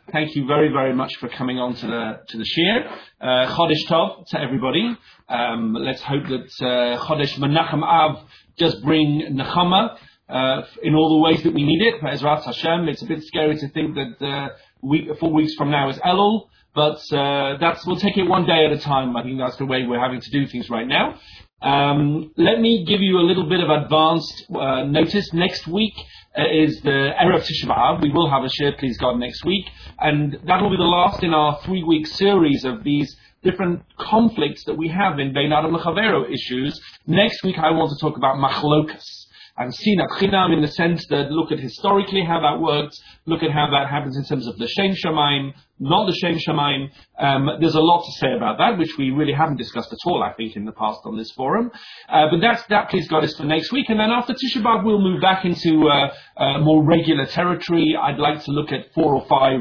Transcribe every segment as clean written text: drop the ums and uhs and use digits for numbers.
Thank you very, very much for coming on to the shir. Chodesh Tov to everybody. Let's hope that Chodesh Menachem Av just bring Nechama in all the ways that we need it. Be'ezrat Hashem. It's a bit scary to think that 4 weeks from now is Elul, but we'll take it one day at a time. I think that's the way we're having to do things right now. Let me give you a little bit of advanced notice. Next week is the Erev Tisha B'Av. We will have a shir, please God, next week, and that will be the last in our 3-week series of these different conflicts that we have in Bein Adam L'Chavero issues. Next week I want to talk about machlokas and sinat chinam, in the sense that look at historically how that works, look at how that happens in terms of the Shem Shamayim, not the Shem Shamayim. There's a lot to say about that, which we really haven't discussed at all, I think, in the past on this forum. But that, please God, is for next week. And then after Tisha B'Av, we'll move back into more regular territory. I'd like to look at 3 or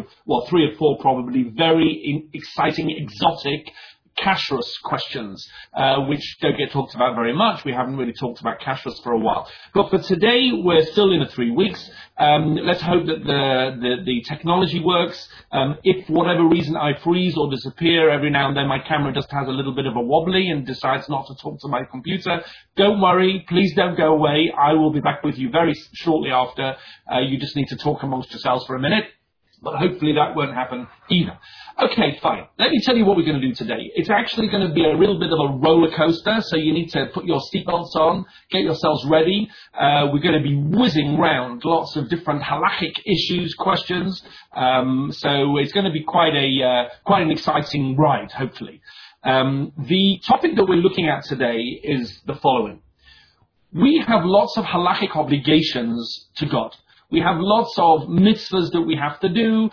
4 probably, very exciting, exotic, kashrus questions, which don't get talked about very much. We haven't really talked about kashrus for a while. But for today, we're still in the 3 weeks. Let's hope that the technology works. If for whatever reason I freeze or disappear, every now and then my camera just has a little bit of a wobbly and decides not to talk to my computer, don't worry. Please don't go away. I will be back with you very shortly after. You just need to talk amongst yourselves for a minute. But hopefully that won't happen either. Okay, fine. Let me tell you what we're going to do today. It's actually going to be a little bit of a roller coaster, so you need to put your seatbelts on, get yourselves ready. We're going to be whizzing round lots of different halachic issues, questions. So it's going to be quite an exciting ride, hopefully. The topic that we're looking at today is the following. We have lots of halachic obligations to God. We have lots of mitzvahs that we have to do,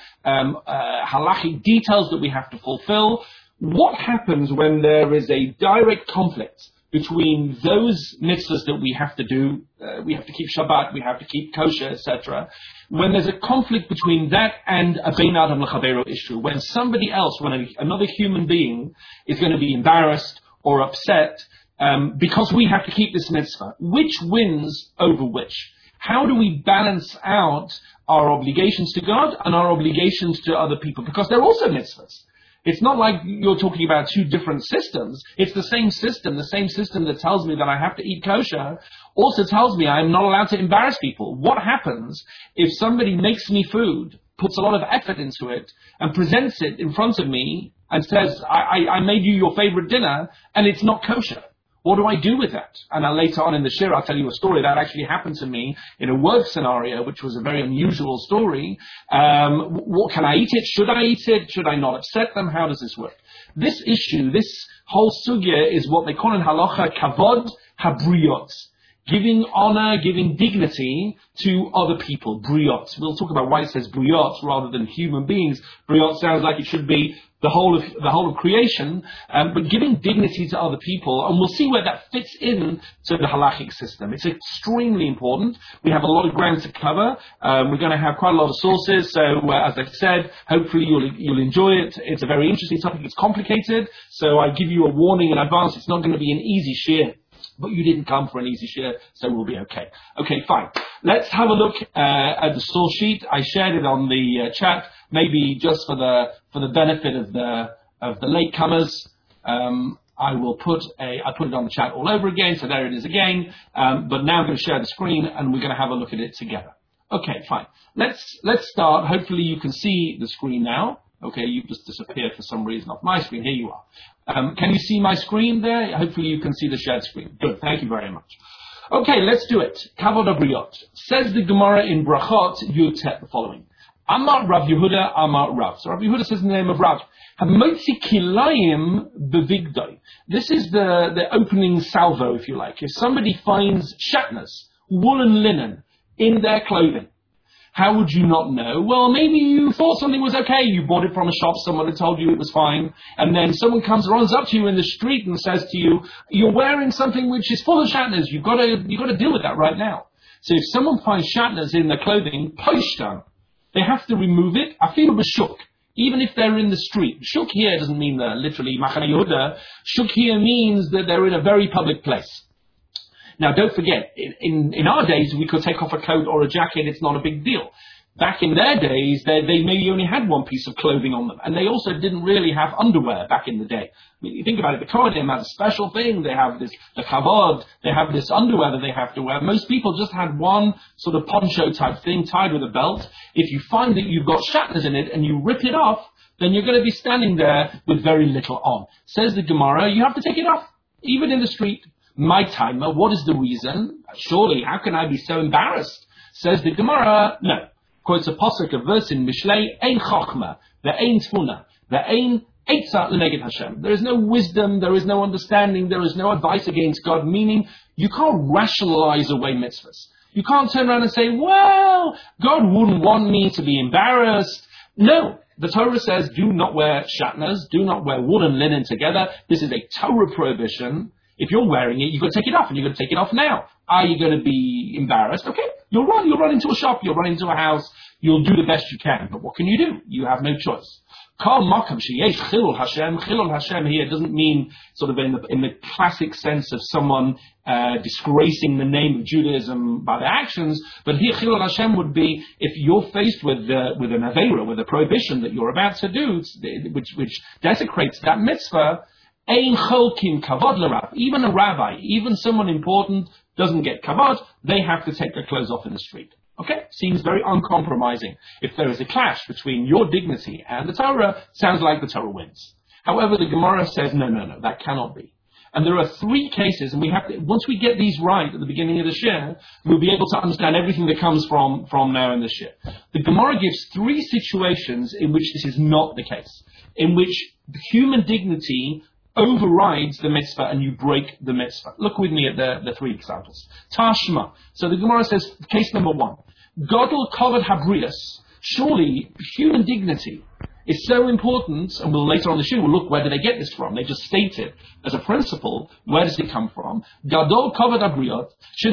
halachic details that we have to fulfill. What happens when there is a direct conflict between those mitzvahs that we have to do? We have to keep Shabbat, we have to keep kosher, etc. When there's a conflict between that and a Bein Adam L'Chavero issue, when somebody else, another human being is going to be embarrassed or upset because we have to keep this mitzvah, which wins over which? How do we balance out our obligations to God and our obligations to other people? Because they're also mitzvahs. It's not like you're talking about 2 different systems. It's the same system that tells me that I have to eat kosher also tells me I'm not allowed to embarrass people. What happens if somebody makes me food, puts a lot of effort into it, and presents it in front of me and says, I made you your favorite dinner, and it's not kosher? What do I do with that? And later on in the shir, I'll tell you a story that actually happened to me in a work scenario, which was a very unusual story. What can I eat it? Should I eat it? Should I not upset them? How does this work? This issue, this whole sugya, is what they call in halacha kavod habriyot. Giving honor, giving dignity to other people. Briot. We'll talk about why it says briot rather than human beings. Briot sounds like it should be the whole of creation, but giving dignity to other people, and we'll see where that fits in to the halachic system. It's extremely important. We have a lot of ground to cover. We're going to have quite a lot of sources, so as I said, hopefully you'll enjoy it. It's a very interesting topic. It's complicated, so I give you a warning in advance. It's not going to be an easy shir. But you didn't come for an easy share, so we'll be okay. Okay, fine. Let's have a look at the source sheet. I shared it on the chat, maybe just for the benefit of the latecomers. I put it on the chat all over again, so there it is again. But now I'm going to share the screen, and we're going to have a look at it together. Okay, fine. Let's start. Hopefully you can see the screen now. Okay, you've just disappeared for some reason off my screen. Here you are. Can you see my screen there? Hopefully you can see the shared screen. Good, thank you very much. Okay, let's do it. Kavod Abriot. Says the Gemara in Brachot Yutet the following. Amar Rav Yehuda, Amar Rav. So Rav Yehuda says in the name of Rav. Hamotzi kilayim bevigdoi. This is the opening salvo, if you like. If somebody finds shatnas, wool and linen, in their clothing, how would you not know? Well, maybe you thought something was okay. You bought it from a shop. Someone had told you it was fine. And then someone runs up to you in the street and says to you, you're wearing something which is full of shatnez. You've got to deal with that right now. So if someone finds shatnez in their clothing, poshtan, they have to remove it. Afilu b'shuk. Even if they're in the street. Shuk here doesn't mean literally Machane Yehuda. Shuk here means that they're in a very public place. Now, don't forget, in our days, we could take off a coat or a jacket. It's not a big deal. Back in their days, they maybe only had one piece of clothing on them, and they also didn't really have underwear back in the day. I mean, you think about it, the Kohanim have a special thing. They have the kavod, they have this underwear that they have to wear. Most people just had one sort of poncho type thing tied with a belt. If you find that you've got shatnez in it and you rip it off, then you're going to be standing there with very little on. Says the Gemara, you have to take it off, even in the street. My timer, what is the reason? Surely, how can I be so embarrassed? Says the Gemara, no. Quotes a pasuk, a verse in Mishlei, Ein Chochma, Ve'ein Tfuna, Ve'ein Eitzah L'neged Hashem. There is no wisdom, there is no understanding, there is no advice against God, meaning you can't rationalize away mitzvahs. You can't turn around and say, well, God wouldn't want me to be embarrassed. No. The Torah says, do not wear shatnez, do not wear wool and linen together. This is a Torah prohibition. If you're wearing it, you've got to take it off, and you've got to take it off now. Are you going to be embarrassed? Okay, you'll run into a shop, you'll run into a house, you'll do the best you can. But what can you do? You have no choice. Kol makam sheyesh chilul Hashem. Chilul Hashem here doesn't mean sort of in the classic sense of someone disgracing the name of Judaism by their actions, but here chilul Hashem would be if you're faced with an aveira, with a prohibition that you're about to do, which desecrates that mitzvah. Ein cholkin kavod l'rav. Even a rabbi, even someone important, doesn't get kavod. They have to take their clothes off in the street. Okay? Seems very uncompromising. If there is a clash between your dignity and the Torah, sounds like the Torah wins. However, the Gemara says, no, that cannot be. And there are three cases, and we have to, once we get these right at the beginning of the shir, we'll be able to understand everything that comes from now in the shir. The Gemara gives three situations in which this is not the case, in which human dignity overrides the mitzvah and you break the mitzvah. Look with me at the three examples. Tashma. So the Gemara says, case number one. Godel kavod habrius. Surely human dignity is so important, and we'll later on the shir, we'll look where do they get this from. They just state it as a principle. Where does it come from? Gadol kavod habriot.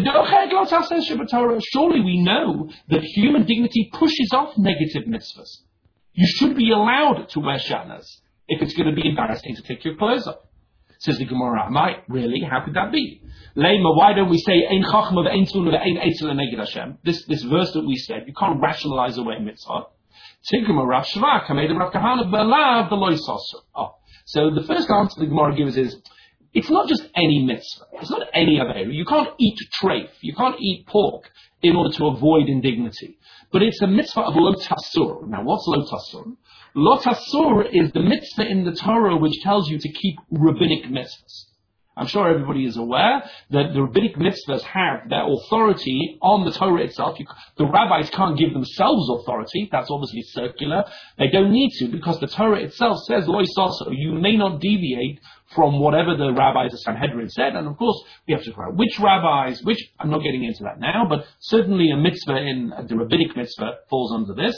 Surely we know that human dignity pushes off negative mitzvahs. You should be allowed to wear shatnez if it's going to be embarrassing to take your clothes off. Says the Gemara, really? How could that be? Lema, why don't we say, Ein Chachma ve'ein Tzuna ve'ein Eitzah L'neged Hashem? This verse that we said, you can't rationalize away mitzvah. Tigma Rav Shva, Kamei Rav Kahana, B'alav B'loi Sasu. So the first answer the Gemara gives is, it's not just any mitzvah. It's not any aveira. You can't eat treif. You can't eat pork in order to avoid indignity. But it's a mitzvah of lo tasur. Now, what's lo tasur? Lo tasur is the mitzvah in the Torah which tells you to keep rabbinic mitzvahs. I'm sure everybody is aware that the rabbinic mitzvahs have their authority on the Torah itself. The rabbis can't give themselves authority. That's obviously circular. They don't need to because the Torah itself says, Lo yisaso, you may not deviate from whatever the rabbis of Sanhedrin said. And of course, we have to figure out which rabbis, I'm not getting into that now, but certainly a mitzvah in the rabbinic mitzvah falls under this.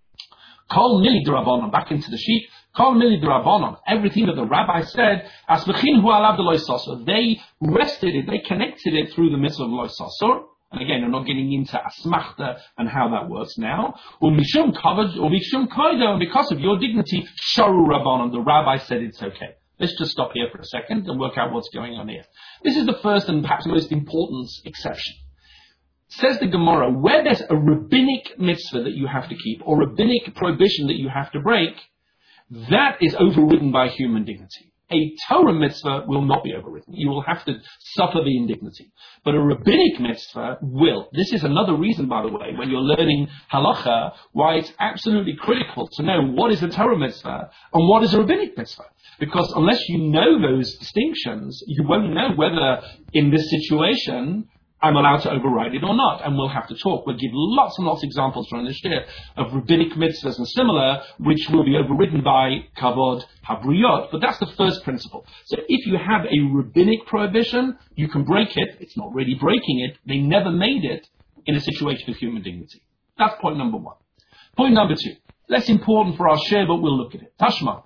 Kol mili d'Rabbanan, back into the sheet. Kol mili d'Rabbanan, everything that the rabbi said, asmechin hu alav d'lo yisasor. They rested it, they connected it through the mitzvah of lo yisasor. And again, I'm not getting into asmachta and how that works now. Umishum kavod, umishum koido, and because of your dignity, sharu Rabbanan, the rabbi said it's okay. Let's just stop here for a second and work out what's going on here. This is the first and perhaps most important exception. Says the Gemara, where there's a rabbinic mitzvah that you have to keep, or rabbinic prohibition that you have to break, that is overridden by human dignity. A Torah mitzvah will not be overridden. You will have to suffer the indignity. But a rabbinic mitzvah will. This is another reason, by the way, when you're learning halacha, why it's absolutely critical to know what is a Torah mitzvah and what is a rabbinic mitzvah. Because unless you know those distinctions, you won't know whether in this situation I'm allowed to override it or not. And we'll have to talk. We'll give lots and lots of examples from this year of rabbinic mitzvahs and similar, which will be overridden by kavod habriyot. But that's the first principle. So if you have a rabbinic prohibition, you can break it. It's not really breaking it. They never made it in a situation of human dignity. That's point number one. Point number two. Less important for our share, but we'll look at it. Tashma.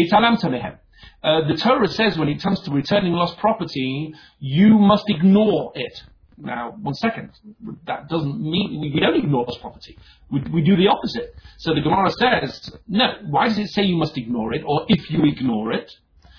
The Torah says when it comes to returning lost property, you must ignore it. Now, one second. That doesn't mean we don't ignore lost property. We do the opposite. So the Gemara says, no. Why does it say you must ignore it, or if you ignore it?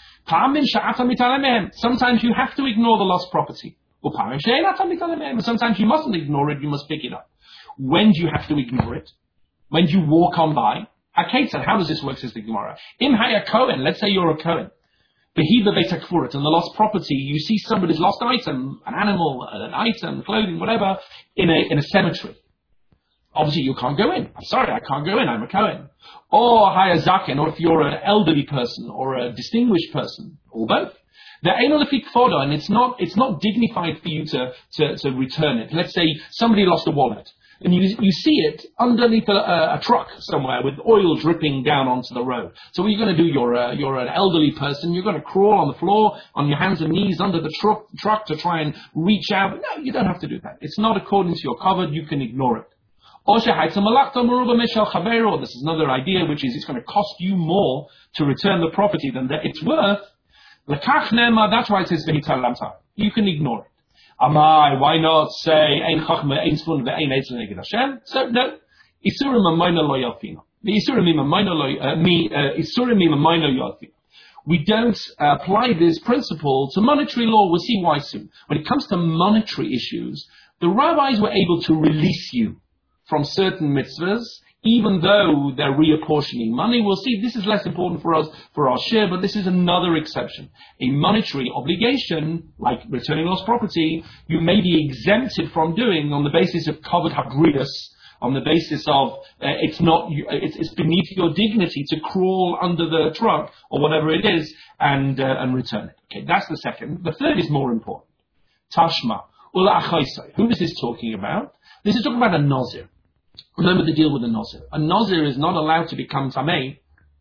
Sometimes you have to ignore the lost property. Sometimes you mustn't ignore it. You must pick it up. When do you have to ignore it? when you walk on by. Hakeitzad, how does this work, says the Gemara? Im haya Kohen, let's say you're a Kohen. Behiba beit hakfurat, and the lost property, you see somebody's lost item, an animal, an item, clothing, whatever, in a cemetery. Obviously, you can't go in. I'm sorry, I can't go in. I'm a Kohen. Or haya zaken, or if you're an elderly person or a distinguished person, or both. The ain't lefik foda, and it's not dignified for you to return it. Let's say somebody lost a wallet, and you see it underneath a truck somewhere with oil dripping down onto the road. So what are you going to do? You're an elderly person. You're going to crawl on the floor on your hands and knees under the truck to try and reach out. No, you don't have to do that. It's not according to your covered. You can ignore it. Or this is another idea, which is it's going to cost you more to return the property than that it's worth. That's why it says you can ignore it. Amai, why not say ein chachma, ein spun, ve'ein eitzel neged Hashem? So no, isurim amayna lo yalfina. Isurim amayna yalfina. We don't apply this principle to monetary law. We'll see why soon. When it comes to monetary issues, the rabbis were able to release you from certain mitzvahs, even though they're reapportioning money. We'll see this is less important for us, for our share, but this is another exception. A monetary obligation, like returning lost property, you may be exempted from doing on the basis of kavod habrius, on the basis of it's beneath your dignity to crawl under the truck or whatever it is and return it. Okay, that's the second. The third is more important. Tashma ula achaisai. Who is this talking about? This is talking about a nazir. Remember the deal with a nazir. A nazir is not allowed to become tamei,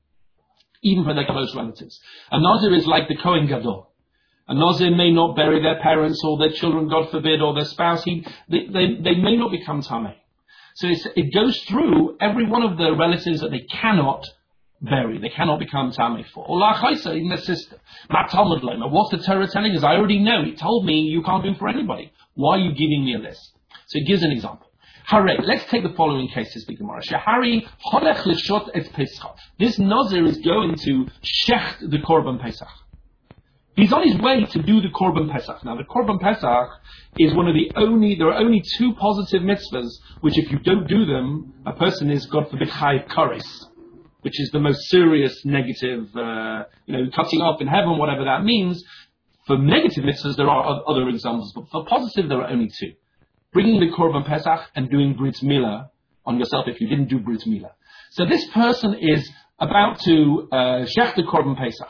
even for their close relatives. A nazir is like the Kohen Gadol. A nazir may not bury their parents or their children, God forbid, or their spouse. They may not become tamei. So it goes through every one of the relatives that they cannot bury, they cannot become tamei for. Or lachaisa, even their sister. What's the Torah telling us? I already know. It told me you can't do for anybody. Why are you giving me a list? So it gives an example. Hare, let's take the following cases, the Gemara. Shahari holech lishot et Pesach. This Nazir is going to shecht the Korban Pesach. He's on his way to do the Korban Pesach. Now, the Korban Pesach is there are only two positive mitzvahs, which if you don't do them, a person is, God forbid, chayiv kares, which is the most serious negative, cutting off in heaven, whatever that means. For negative mitzvahs, there are other examples, but for positive, there are only two. Bringing the Korban Pesach and doing Brit Milah on yourself if you didn't do Brit Milah. So this person is about to shech the Korban Pesach.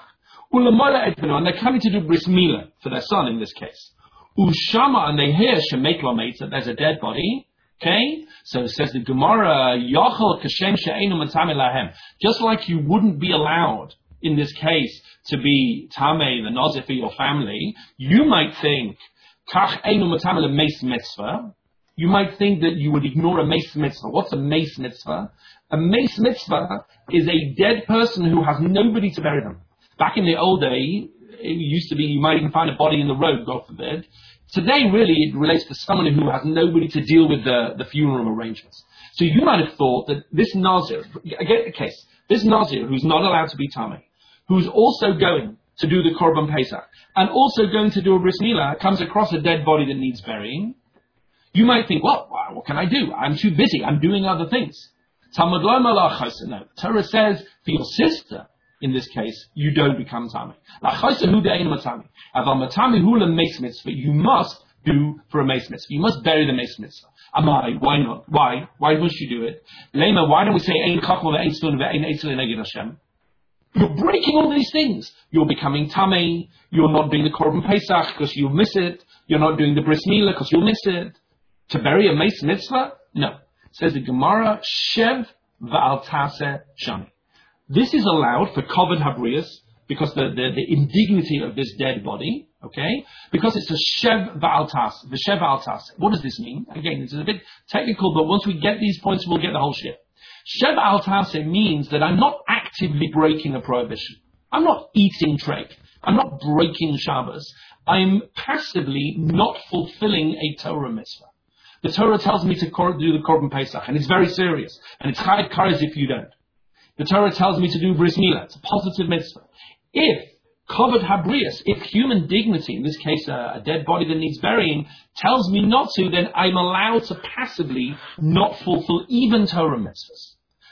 And they're coming to do Brit Milah for their son in this case. Ushama, and they hear Shemek Lamet, that there's a dead body. Okay? So it says the Gemara, Yachal Kashem She'enu Matame Lahem. Just like you wouldn't be allowed in this case to be Tameh, the Nazir for your family, you might think, Kach Einu Matame Le Meis Mitzvah. You might think that you would ignore a Meis Mitzvah. What's a Meis Mitzvah? A Meis Mitzvah is a dead person who has nobody to bury them. Back in the old day, it used to be you might even find a body in the road, God forbid. Today, really, it relates to someone who has nobody to deal with the funeral arrangements. So you might have thought that this Nazir, again, this Nazir who's not allowed to be Tameh, who's also going to do the Korban Pesach, and also going to do a Bris Milah, comes across a dead body that needs burying, you might think, well, what can I do? I'm too busy. I'm doing other things. Talmud lo malach chaysa. No. Torah says, for your sister, in this case, you don't become Tameh. You must do for a Meis Mitzvah. You must bury the Meis Mitzvah. Amai, why not? Why? Why must you do it? Lema, why don't we say, Ein chachma ve'ein tzvun ve'ein eitzel neged Hashem? You're breaking all these things. You're becoming Tameh. You're not doing the Korban Pesach because you'll miss it. You're not doing the Bris Milah because you'll miss it. To bury a Meis Mitzvah? No. Says the Gemara, Shev va'al taseh shani. This is allowed for Kavod Habrius because the indignity of this dead body, okay? Because it's a Shev va'al taseh, the Shev va'al taseh. What does this mean? Again, it's a bit technical, but once we get these points, we'll get the whole shit. Shev va'al taseh means that I'm not actively breaking a prohibition. I'm not eating treik. I'm not breaking Shabbos. I'm passively not fulfilling a Torah mitzvah. The Torah tells me to do the Korban Pesach, and it's very serious. And it's chayiv kares if you don't. The Torah tells me to do Bris Milah. It's a positive mitzvah. If Kavod Habrius, if human dignity, in this case a dead body that needs burying, tells me not to, then I'm allowed to passively not fulfill even Torah mitzvahs.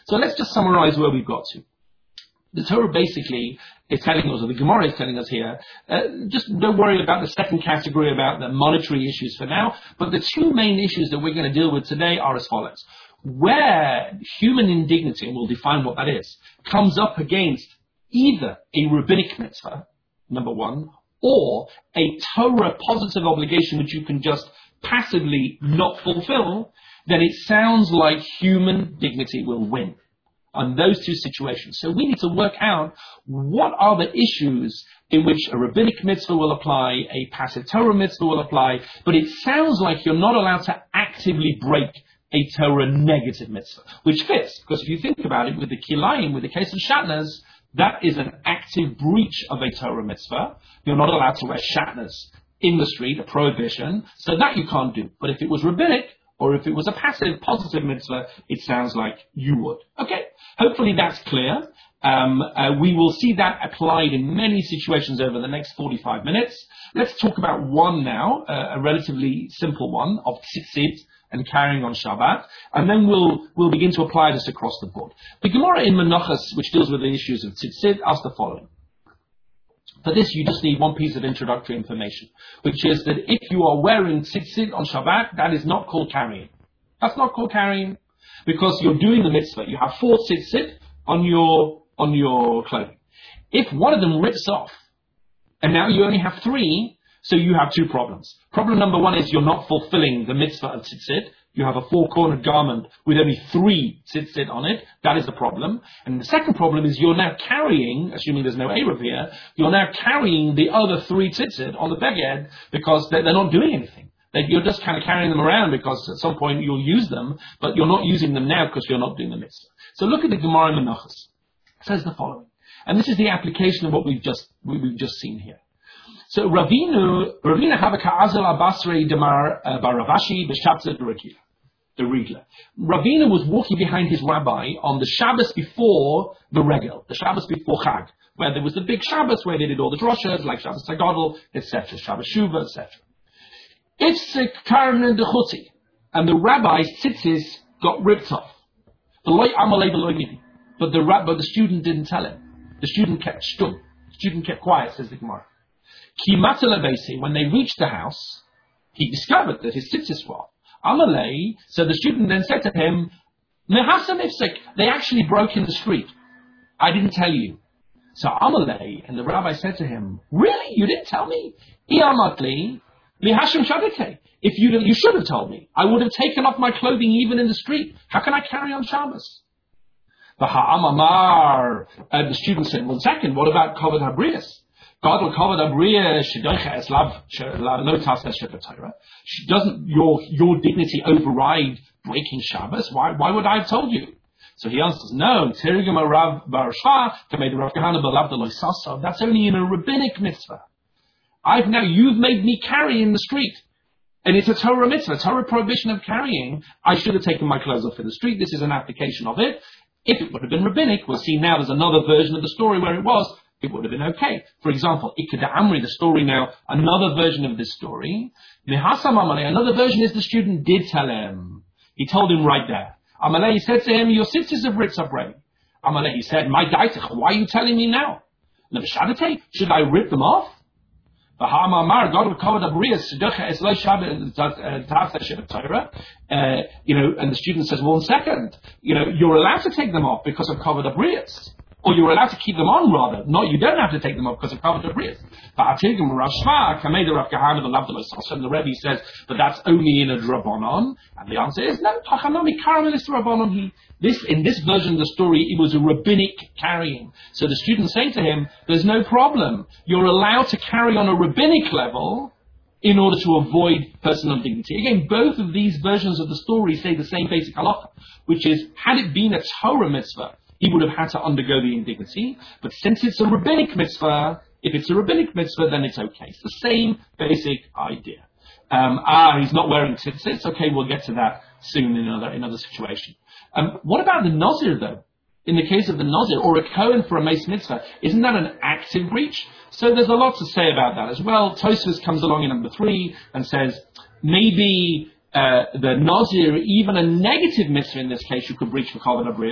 So let's just summarize where we've got to. The Torah basically is telling us, or the Gemara is telling us here, just don't worry about the second category, about the monetary issues for now, but the two main issues that we're going to deal with today are as follows. Where human indignity, and we'll define what that is, comes up against either a rabbinic mitzvah, number one, or a Torah positive obligation which you can just passively not fulfill, then it sounds like human dignity will win on those two situations. So we need to work out what are the issues in which a rabbinic mitzvah will apply, a passive Torah mitzvah will apply, but it sounds like you're not allowed to actively break a Torah negative mitzvah, which fits, because if you think about it with the kilayim, with the case of shatnez, that is an active breach of a Torah mitzvah. You're not allowed to wear shatnez in the street, a prohibition, so that you can't do. But if it was rabbinic, or if it was a passive, positive mitzvah, it sounds like you would. Okay, hopefully that's clear. We will see that applied in many situations over the next 45 minutes. Let's talk about one now, a relatively simple one of tzitzit and carrying on Shabbat, and then we'll begin to apply this across the board. The Gemara in Menachos, which deals with the issues of tzitzit, asks the following. For this, you just need one piece of introductory information, which is that if you are wearing tzitzit on Shabbat, that is not called carrying. That's not called carrying, because you're doing the mitzvah. You have 4 tzitzit on your clothing. If one of them rips off, and now you only have 3, so you have 2 problems. Problem number 1 is you're not fulfilling the mitzvah of tzitzit. You have a 4-cornered garment with only 3 tzitzit on it. That is the problem. And the second problem is you're now carrying, assuming there's no Erev here, you're now carrying the other 3 tzitzit on the beged because they're not doing anything. You're just kind of carrying them around because at some point you'll use them, but you're not using them now because you're not doing the mitzvah. So look at the Gemara in Menachos. It says the following. And this is the application of what we've just seen here. So Ravina Havaka Azel Abasrei Demar Baravashi B'Shabtzat the Regla. Ravina was walking behind his rabbi on the Shabbos before the Regel, the Shabbos before Chag, where there was the big Shabbos where they did all the droshes, like Shabbos Tagadol, etc., Shabbos Shuva, etc. Ifsik Karna Dechuti, and the rabbi's tzitzis got ripped off. But the student didn't tell him. The student kept stum. The student kept quiet, says the Gemara. When they reached the house, he discovered that his tzitzis were off. Amalei, so the student then said to him, Mehasan Ifsik, they actually broke in the street. I didn't tell you. So Amalei, and the rabbi said to him, really? You didn't tell me? Iamatli, Mihashim Shabbatei. If you should have told me. I would have taken off my clothing even in the street. How can I carry on Shabbos? The student said, one second, what about Kavod Habrias? Doesn't your dignity override breaking Shabbos? Why would I have told you? So he answers, no. That's only in a rabbinic mitzvah. You've made me carry in the street. And it's a Torah mitzvah, Torah prohibition of carrying. I should have taken my clothes off in the street. This is an application of it. If it would have been rabbinic, we'll see now there's another version of the story where it was. It would have been okay. For example, Ikeda Amri, the story now, another version of this story. Mihasam Amalei, another version is the student did tell him. He told him right there. Amalei said to him, your sisters have ripped up bread. Amalei said, my daitach, why are you telling me now? Should I rip them off? And the student says, well, second, you're allowed to take them off because of Kavod Abrias. Or you're allowed to keep them on, rather. No, you don't have to take them off because of Kavod Abrias. And the Rebbe says, but that's only in a Drabonon. And the answer is, no, in this version of the story, it was a rabbinic carrying. So the student saying to him, there's no problem. You're allowed to carry on a rabbinic level in order to avoid personal dignity. Again, both of these versions of the story say the same basic halacha, which is, had it been a Torah mitzvah, he would have had to undergo the indignity. But since it's a rabbinic mitzvah, if it's a rabbinic mitzvah, then it's okay. It's the same basic idea. He's not wearing tzitzit. Okay, we'll get to that soon in another situation. What about the Nazir, though? In the case of the Nazir, or a Kohen for a Mace Mitzvah, isn't that an active breach? So there's a lot to say about that as well. Tosfos comes along in number 3 and says, maybe the Nazir, even a negative mitzvah in this case, you could breach for Kavod Abrias,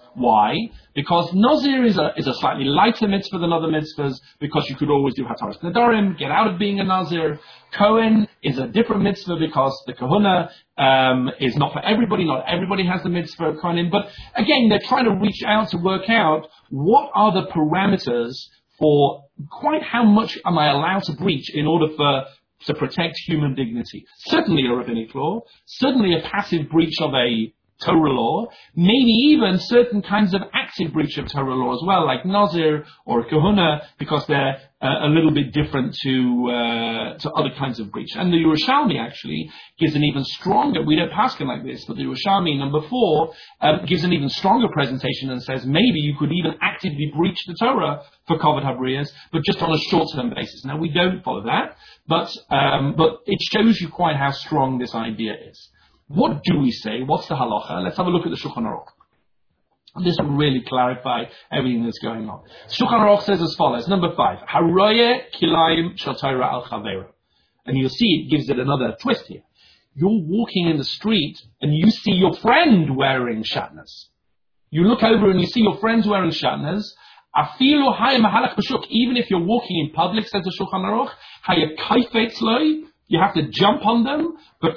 Why? Because Nazir is a slightly lighter mitzvah than other mitzvahs, because you could always do Hataras Nedarim, get out of being a Nazir. Kohen is a different mitzvah because the Kahuna is not for everybody. Not everybody has the mitzvah of Kohanim. But again, they're trying to reach out to work out what are the parameters for quite how much am I allowed to breach in order to protect human dignity. Certainly a rabbinic law, certainly a passive breach of a Torah law, maybe even certain kinds of active breach of Torah law as well, like Nazir or Kahuna, because they're a little bit different to other kinds of breach. And the Yerushalmi actually gives an even stronger, we don't pass it like this, but the Yerushalmi number 4 gives an even stronger presentation and says maybe you could even actively breach the Torah for Kavod Habriyas, but just on a short-term basis. Now we don't follow that, but it shows you quite how strong this idea is. What do we say? What's the halacha? Let's have a look at the Shulchan Aruch. This will really clarify everything that's going on. Shulchan Aruch says as follows. Number 5. Haroye kilayim shel Torah al chavera. And you'll see it gives it another twist here. You're walking in the street and you see your friend wearing shatnez. You look over and you see your friends wearing shatnez. Afilu hayim mahalach b'shuk. Even if you're walking in public, says the Shulchan Aruch, hayakayfetz loy. You have to jump on them,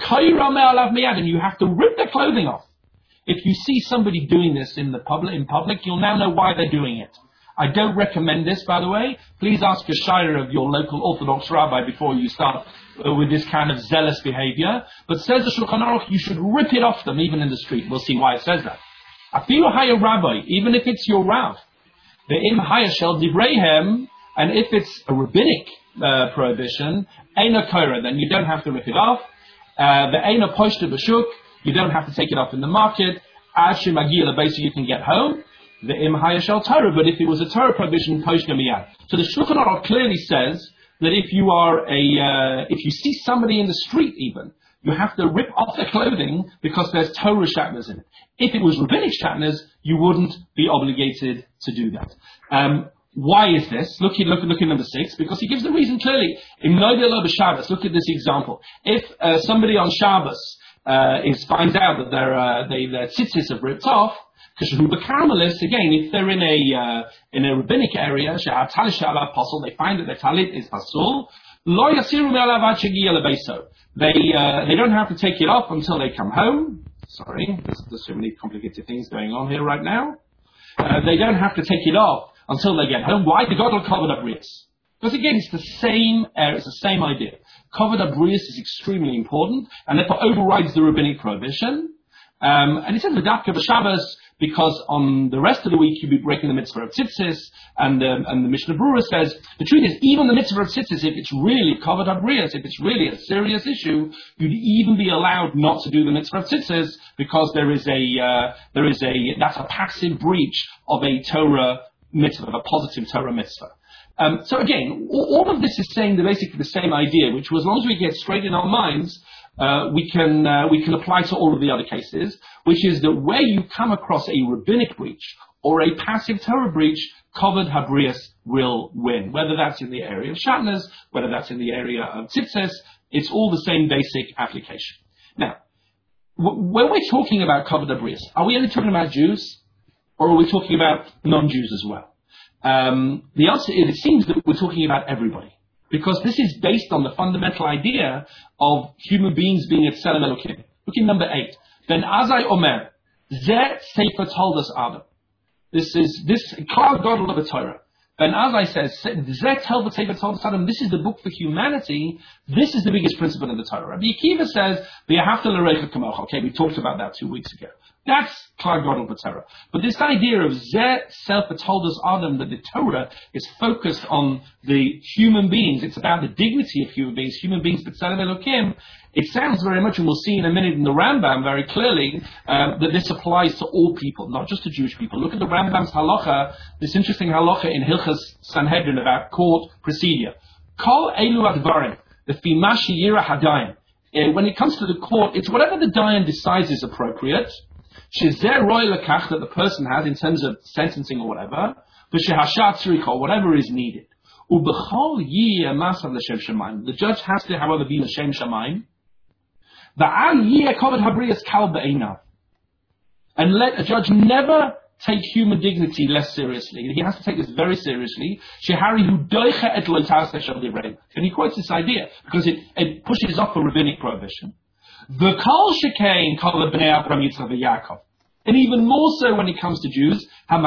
and you have to rip their clothing off. If you see somebody doing this in public, you'll now know why they're doing it. I don't recommend this, by the way. Please ask a shayra of your local Orthodox rabbi before you start with this kind of zealous behavior. But says the Shulchan Aruch, you should rip it off them, even in the street. We'll see why it says that. Afilu haya rabbi, even if it's your rav. The im haya shel divreihem, and if it's a rabbinic prohibition, Eina Koira, then you don't have to rip it off. The Eina Poshta B'Shuk, you don't have to take it off in the market. Ashim Agila, basically you can get home. The Im Hayashal Torah, but if it was a Torah prohibition, Poshta Miyad. So the Shulchan Aruch clearly says that if you see somebody in the street even, you have to rip off their clothing because there's Torah shatnez in it. If it was rabbinic shatnez, you wouldn't be obligated to do that. Why is this? Look at number 6, because he gives the reason clearly. In Noidelo b'Shabbos, look at this example. If somebody on Shabbos finds out that their tzitzis have ripped off, again, if they're in a rabbinic area, they find that their talit is pasul, they don't have to take it off until they come home. Sorry, there's so many complicated things going on here right now. They don't have to take it off until they get home. Why? The God will cover Abrius. Because again, it's the same idea. Kavod Abrius is extremely important, and therefore overrides the rabbinic prohibition. And it says V'davka b'Shabbos, because on the rest of the week you'd be breaking the mitzvah of tzitzis, and the Mishnah Berurah says, the truth is, even the mitzvah of tzitzis, if it's really Kavod Abrius, if it's really a serious issue, you'd even be allowed not to do the mitzvah of tzitzis, because that's a passive breach of a Torah mitzvah, a positive Torah mitzvah. So again, all of this is saying basically the same idea, which was, as long as we get straight in our minds, we can apply to all of the other cases, which is that where you come across a rabbinic breach or a passive Torah breach, Kavod Habrius will win. Whether that's in the area of shatnez, whether that's in the area of tzitzis, it's all the same basic application. Now, when we're talking about Kavod Habrius, are we only talking about Jews? Or are we talking about non-Jews as well? The answer is, it seems that we're talking about everybody. Because this is based on the fundamental idea of human beings being at Tzelem Elokim. Look in number 8. Ben Azai Omer, Zeh Sefer Toldos Adam. This Klal Gadol of the Torah. Ben Azai says, Zeh Toldos Sefer Toldos Adam, this is the book for humanity. This is the biggest principle in the Torah. Rabbi Akiva says, V'yahavta l'recha kamocha. Okay, we talked about that 2 weeks ago. That's Klal Gadol B'Torah. But this idea of Zeh Sefer Toldos Adam, that the Torah is focused on the human beings, it's about the dignity of human beings B'Tzelem Elokim, it sounds very much, and we'll see in a minute in the Rambam very clearly, that this applies to all people, not just to Jewish people. Look at the Rambam's halacha, this interesting halacha in Hilchas Sanhedrin about court procedure. Kol elu advarim, the fimashi yira hadayim. When it comes to the court, it's whatever the dayan decides is appropriate. Shezer roy lekach, that the person has in terms of sentencing or whatever, v'shehashat tzricha, whatever is needed. Ubechol yiyeh masav l'shem shamayim. The judge has to, however, be l'shem shamayim. V'al yiyeh kavod habriyas kal be'einav. And let a judge never take human dignity less seriously. He has to take this very seriously. And he quotes this idea because it pushes up a rabbinic prohibition. And even more so when it comes to Jews,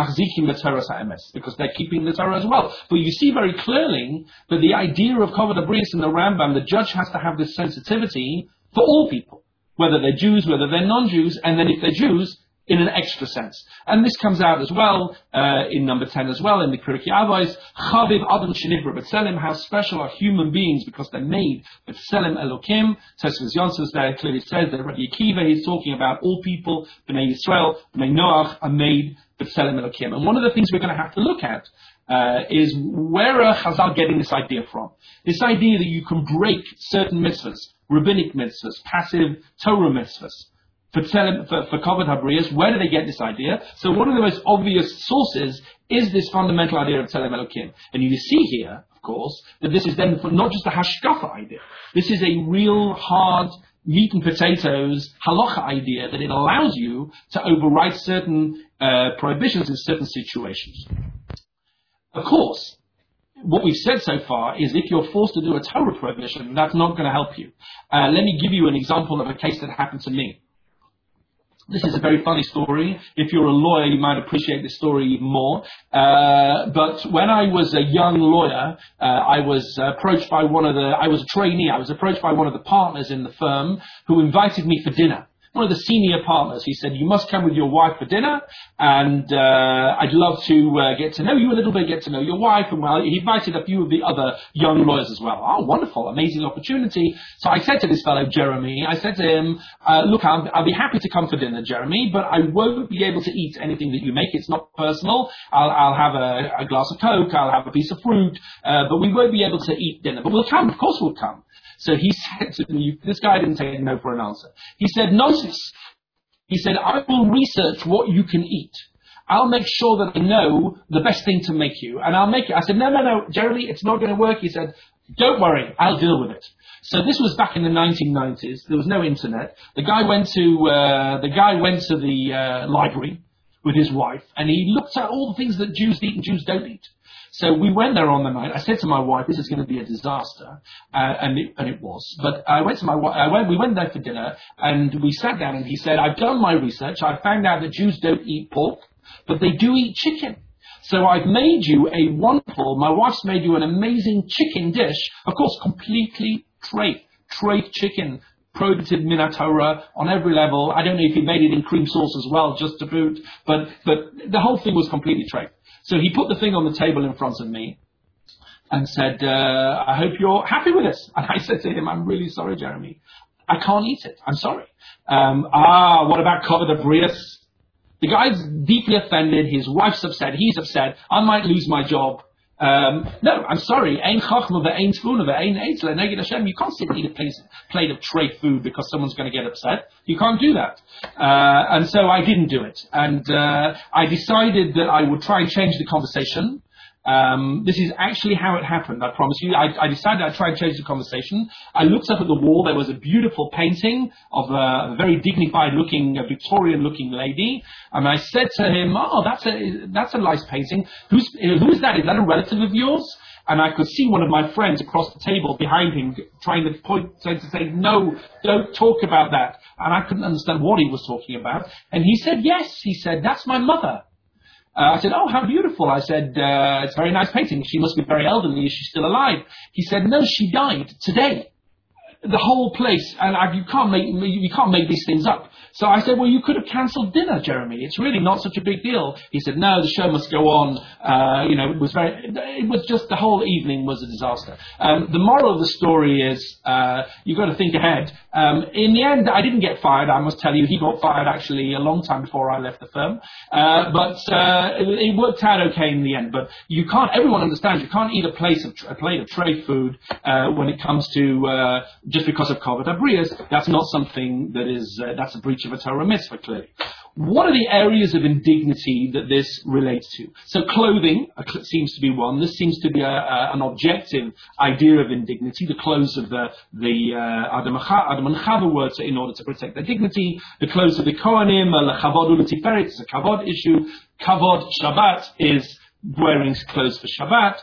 because they're keeping the Torah as well. But you see very clearly that the idea of Kavod Abrius in the Rambam, the judge has to have this sensitivity for all people, whether they're Jews, whether they're non-Jews, and then if they're Jews, in an extra sense. And this comes out as well, in number 10 as well, in the Pirkei Avos, Chaviv Adam Shenivra B'Tselem, how special are human beings because they're made B'Tselem Elokim. Tosfos Yonsos there clearly says that Rabbi Akiva is talking about all people, B'nai Yisrael, B'nai Noach, are made B'Tselem Elokim. And one of the things we're going to have to look at is where are Chazal getting this idea from? This idea that you can break certain mitzvahs, rabbinic mitzvahs, passive Torah mitzvahs, for Kavod Habrius, where do they get this idea? So one of the most obvious sources is this fundamental idea of Tzelem Elokim. And you see here, of course, that this is then not just a hashkafa idea. This is a real hard meat and potatoes halacha idea that it allows you to override certain prohibitions in certain situations. Of course, what we've said so far is if you're forced to do a Torah prohibition, that's not going to help you. Let me give you an example of a case that happened to me. This is a very funny story. If you're a lawyer, you might appreciate this story even more. But when I was a young lawyer, I was approached by I was a trainee, I was approached by one of the partners in the firm who invited me for dinner. One of the senior partners. He said, you must come with your wife for dinner, and I'd love to get to know you a little bit, get to know your wife. And well, he invited a few of the other young lawyers as well. Oh, wonderful, amazing opportunity. So I said to this fellow, Jeremy, I said to him, look, I'll be happy to come for dinner, Jeremy, but I won't be able to eat anything that you make. It's not personal. I'll have a glass of Coke, I'll have a piece of fruit, but we won't be able to eat dinner. But we'll come, of course we'll come. So he said to me, this guy didn't take no for an answer. He said, Gnosis. He said, I will research what you can eat. I'll make sure that I know the best thing to make you. And I'll make it. I said, no, Jeremy, it's not going to work. He said, don't worry, I'll deal with it. So this was back in the 1990s. There was no internet. The guy went to the library with his wife, and he looked at all the things that Jews eat and Jews don't eat. So we went there on the night. I said to my wife, this is going to be a disaster. And it was. But I went to my wife, we went there for dinner, and we sat down, and he said, I've done my research. I found out that Jews don't eat pork, but they do eat chicken. So I've made you my wife's made you an amazing chicken dish, of course, completely treif chicken, prohibited min Torah on every level. I don't know if he made it in cream sauce as well, just to boot, but the whole thing was completely treif. So he put the thing on the table in front of me and said, I hope you're happy with this. And I said to him, I'm really sorry, Jeremy. I can't eat it. I'm sorry. What about Kavod Abrius? The guy's deeply offended. His wife's upset. He's upset. I might lose my job. No, I'm sorry. Ein chachma ve'ein tzvuna ve'ein eitz le'neged Hashem. You can't sit and eat a plate of treif food because someone's going to get upset. You can't do that. And so I didn't do it. And I decided that I would try and change the conversation. This is actually how it happened, I promise you. I decided I'd try and change the conversation. I looked up at the wall. There was a beautiful painting of a very dignified-looking, Victorian-looking lady. And I said to him, that's a nice painting. Who is that? Is that a relative of yours? And I could see one of my friends across the table behind him trying to point to say, no, don't talk about that. And I couldn't understand what he was talking about. And he said, yes. He said, that's my mother. I said, oh, how beautiful. I said, it's a very nice painting. She must be very elderly. Is she still alive? He said, no, she died today. The whole place, and you can't make these things up. So I said, well, you could have cancelled dinner, Jeremy. It's really not such a big deal. He said, no, the show must go on. It was just the whole evening was a disaster. The moral of the story is, you've got to think ahead. In the end, I didn't get fired. I must tell you, he got fired actually a long time before I left the firm. But it worked out okay in the end. But everyone understands, you can't eat a plate of tray food when it comes to just because of Kavod Habrius, that's not something that is, that's a breach of a Torah mitzvah, clearly. What are the areas of indignity that this relates to? So clothing seems to be one. This seems to be an objective idea of indignity. The clothes of the Adam and Chava were in order to protect their dignity. The clothes of the Kohanim, Lechavod u'Letiferet, is a Kavod issue. Kavod Shabbat is wearing clothes for Shabbat.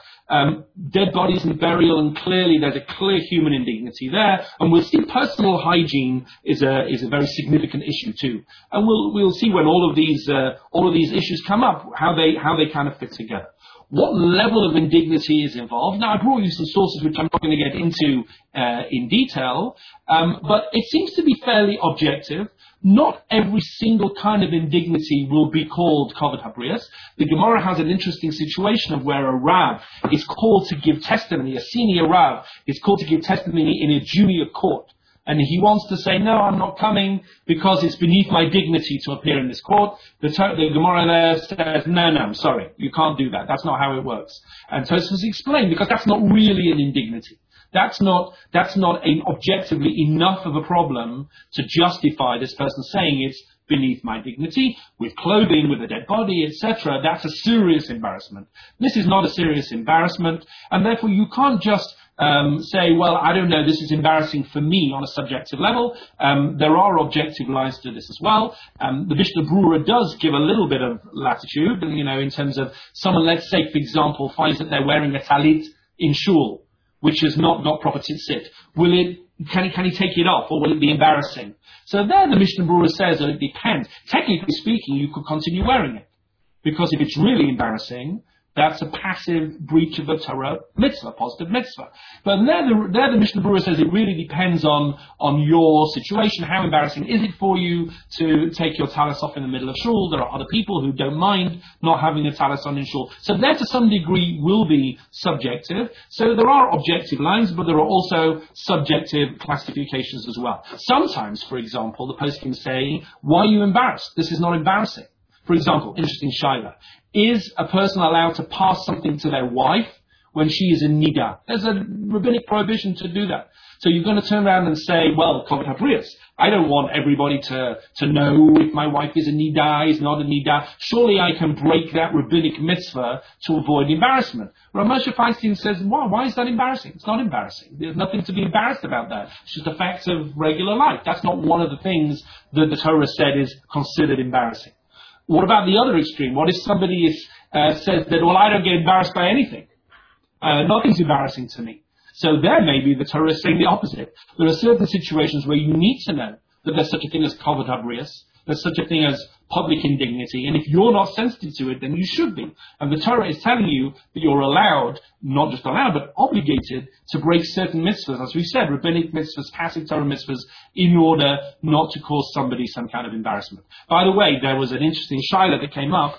Dead bodies and burial, and clearly there's a clear human indignity there. And we'll see personal hygiene is a very significant issue too. And we'll see when all of these issues come up, how they kind of fit together. What level of indignity is involved? Now, I brought you some sources which I'm not going to get into in detail, but it seems to be fairly objective. Not every single kind of indignity will be called Kavod Habrius. The Gemara has an interesting situation of where a Rav is called to give testimony, a senior Rav is called to give testimony in a junior court. And he wants to say, no, I'm not coming because it's beneath my dignity to appear in this court. The Gemara there says, no, I'm sorry, you can't do that. That's not how it works. And so it's explained, because that's not really an indignity. That's not objectively enough of a problem to justify this person saying it's beneath my dignity. With clothing, with a dead body, etc., that's a serious embarrassment. This is not a serious embarrassment, and therefore you can't just say, well, I don't know, this is embarrassing for me on a subjective level. There are objective lines to this as well. The Mishnah Brura does give a little bit of latitude, in terms of someone, let's say, for example, finds that they're wearing a talit in shul, which is not proper tzitzit. Can he take it off, or will it be embarrassing? So there the Mishnah Brura says that it depends. Technically speaking, you could continue wearing it, because if it's really embarrassing, that's a passive breach of the Torah mitzvah, positive mitzvah. But there the Mishnah Brura says it really depends on your situation. How embarrassing is it for you to take your talis off in the middle of shul? There are other people who don't mind not having the talis on in shul. So there to some degree will be subjective. So there are objective lines, but there are also subjective classifications as well. Sometimes, for example, the post can say, why are you embarrassed? This is not embarrassing. For example, interesting shaila. Is a person allowed to pass something to their wife when she is in nida? There's a rabbinic prohibition to do that. So you're going to turn around and say, well, Kavod Habrius, I don't want everybody to know if my wife is a nida, is not a nida. Surely I can break that rabbinic mitzvah to avoid embarrassment. Rav Moshe Feinstein says, why is that embarrassing? It's not embarrassing. There's nothing to be embarrassed about that. It's just a fact of regular life. That's not one of the things that the Torah said is considered embarrassing. What about the other extreme? What if somebody says that, well, I don't get embarrassed by anything. Nothing's embarrassing to me. So there maybe the Torah is saying the opposite. There are certain situations where you need to know that there's such a thing as Kavod Habrius, there's such a thing as public indignity, and if you're not sensitive to it, then you should be. And the Torah is telling you that you're allowed, not just allowed, but obligated to break certain mitzvahs, as we said, rabbinic mitzvahs, passive Torah mitzvahs, in order not to cause somebody some kind of embarrassment. By the way, there was an interesting shaila that came up.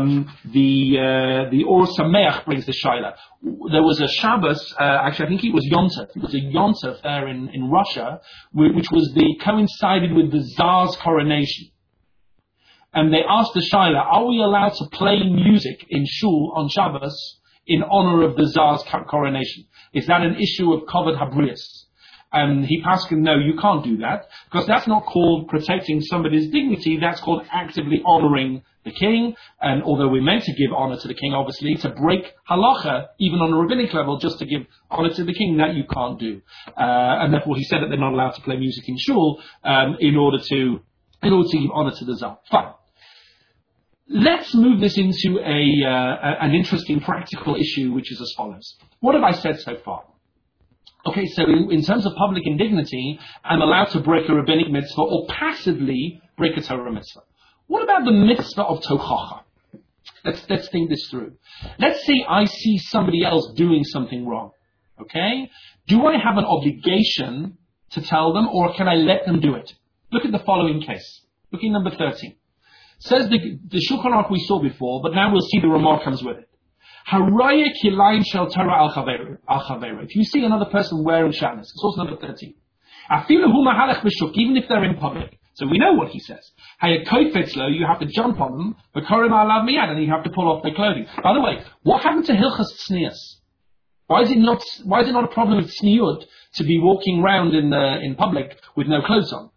The Or Sameach brings the shaila. There was a Shabbos, actually I think it was Yontef. It was a Yontef there in Russia, which was coincided with the Tsar's coronation. And they asked the shaila, are we allowed to play music in shul on Shabbos in honor of the Tsar's coronation? Is that an issue of Kavod Habrius? And he asked him, no, you can't do that, because that's not called protecting somebody's dignity, that's called actively honoring the king. And although we're meant to give honor to the king, obviously, to break halacha, even on a rabbinic level, just to give honor to the king, that you can't do. And therefore he said that they're not allowed to play music in shul in order to give honor to the Tsar. Fine. Let's move this into an interesting practical issue, which is as follows. What have I said so far? Okay, so in terms of public indignity, I'm allowed to break a rabbinic mitzvah or passively break a Torah mitzvah. What about the mitzvah of tochacha? Let's think this through. Let's say I see somebody else doing something wrong. Okay? Do I have an obligation to tell them, or can I let them do it? Look at the following case. Look at number 13. Says the Shulchan Aruch we saw before, but now we'll see the Ramah comes with it. Haraya kilayim shel Torah al chavera. If you see another person wearing shanas, it's also number 13. Afilu hu mahalech b'shuk, even if they're in public. So we know what he says. Hayakofetzlo, you have to jump on them, v'korim alav miyad, and you have to pull off their clothing. By the way, what happened to Hilchas Tznius? Why is it not a problem with tzniut to be walking around in public with no clothes on?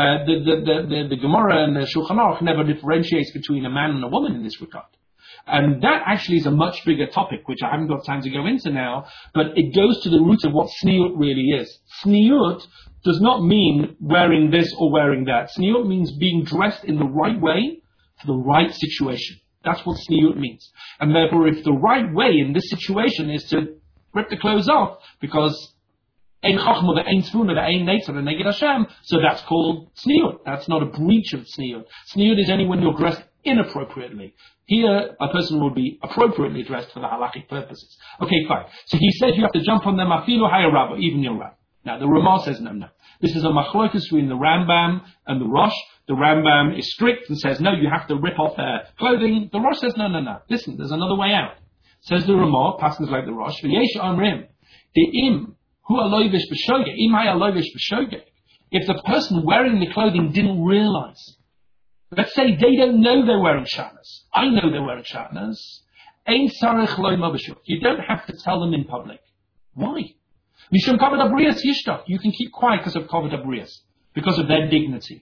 The Gemara and the Shulchan Aruch never differentiates between a man and a woman in this regard. And that actually is a much bigger topic, which I haven't got time to go into now, but it goes to the root of what tzniut really is. Tzniut does not mean wearing this or wearing that. Tzniut means being dressed in the right way for the right situation. That's what tzniut means. And therefore, if the right way in this situation is to rip the clothes off, because ein chachma, ein tzvuna, ein neitzer, neged Hashem, so that's called tzniut. That's not a breach of tzniut. Tzniut is only when you're dressed inappropriately. Here, a person will be appropriately dressed for the halachic purposes. Okay, fine. So he says you have to jump on them, afilu haya rabba, even your rab. Now, the Ramah says no. This is a machlokas between the Rambam and the Rosh. The Rambam is strict and says, no, you have to rip off their clothing. The Rosh says, no. Listen, there's another way out. Says the Ramah, passages like the Rosh, v'yesh amrim, de'im hu aloyvish b'shogeg, im hay aloyvish b'shogeg. If the person wearing the clothing didn't realize, let's say they don't know they're wearing shatnez. I know they're wearing shatnez. Ein sarich loy mabashuk. You don't have to tell them in public. Why? Mishum kavod abrias yishtach. You can keep quiet because of kavod abrias, because of their dignity.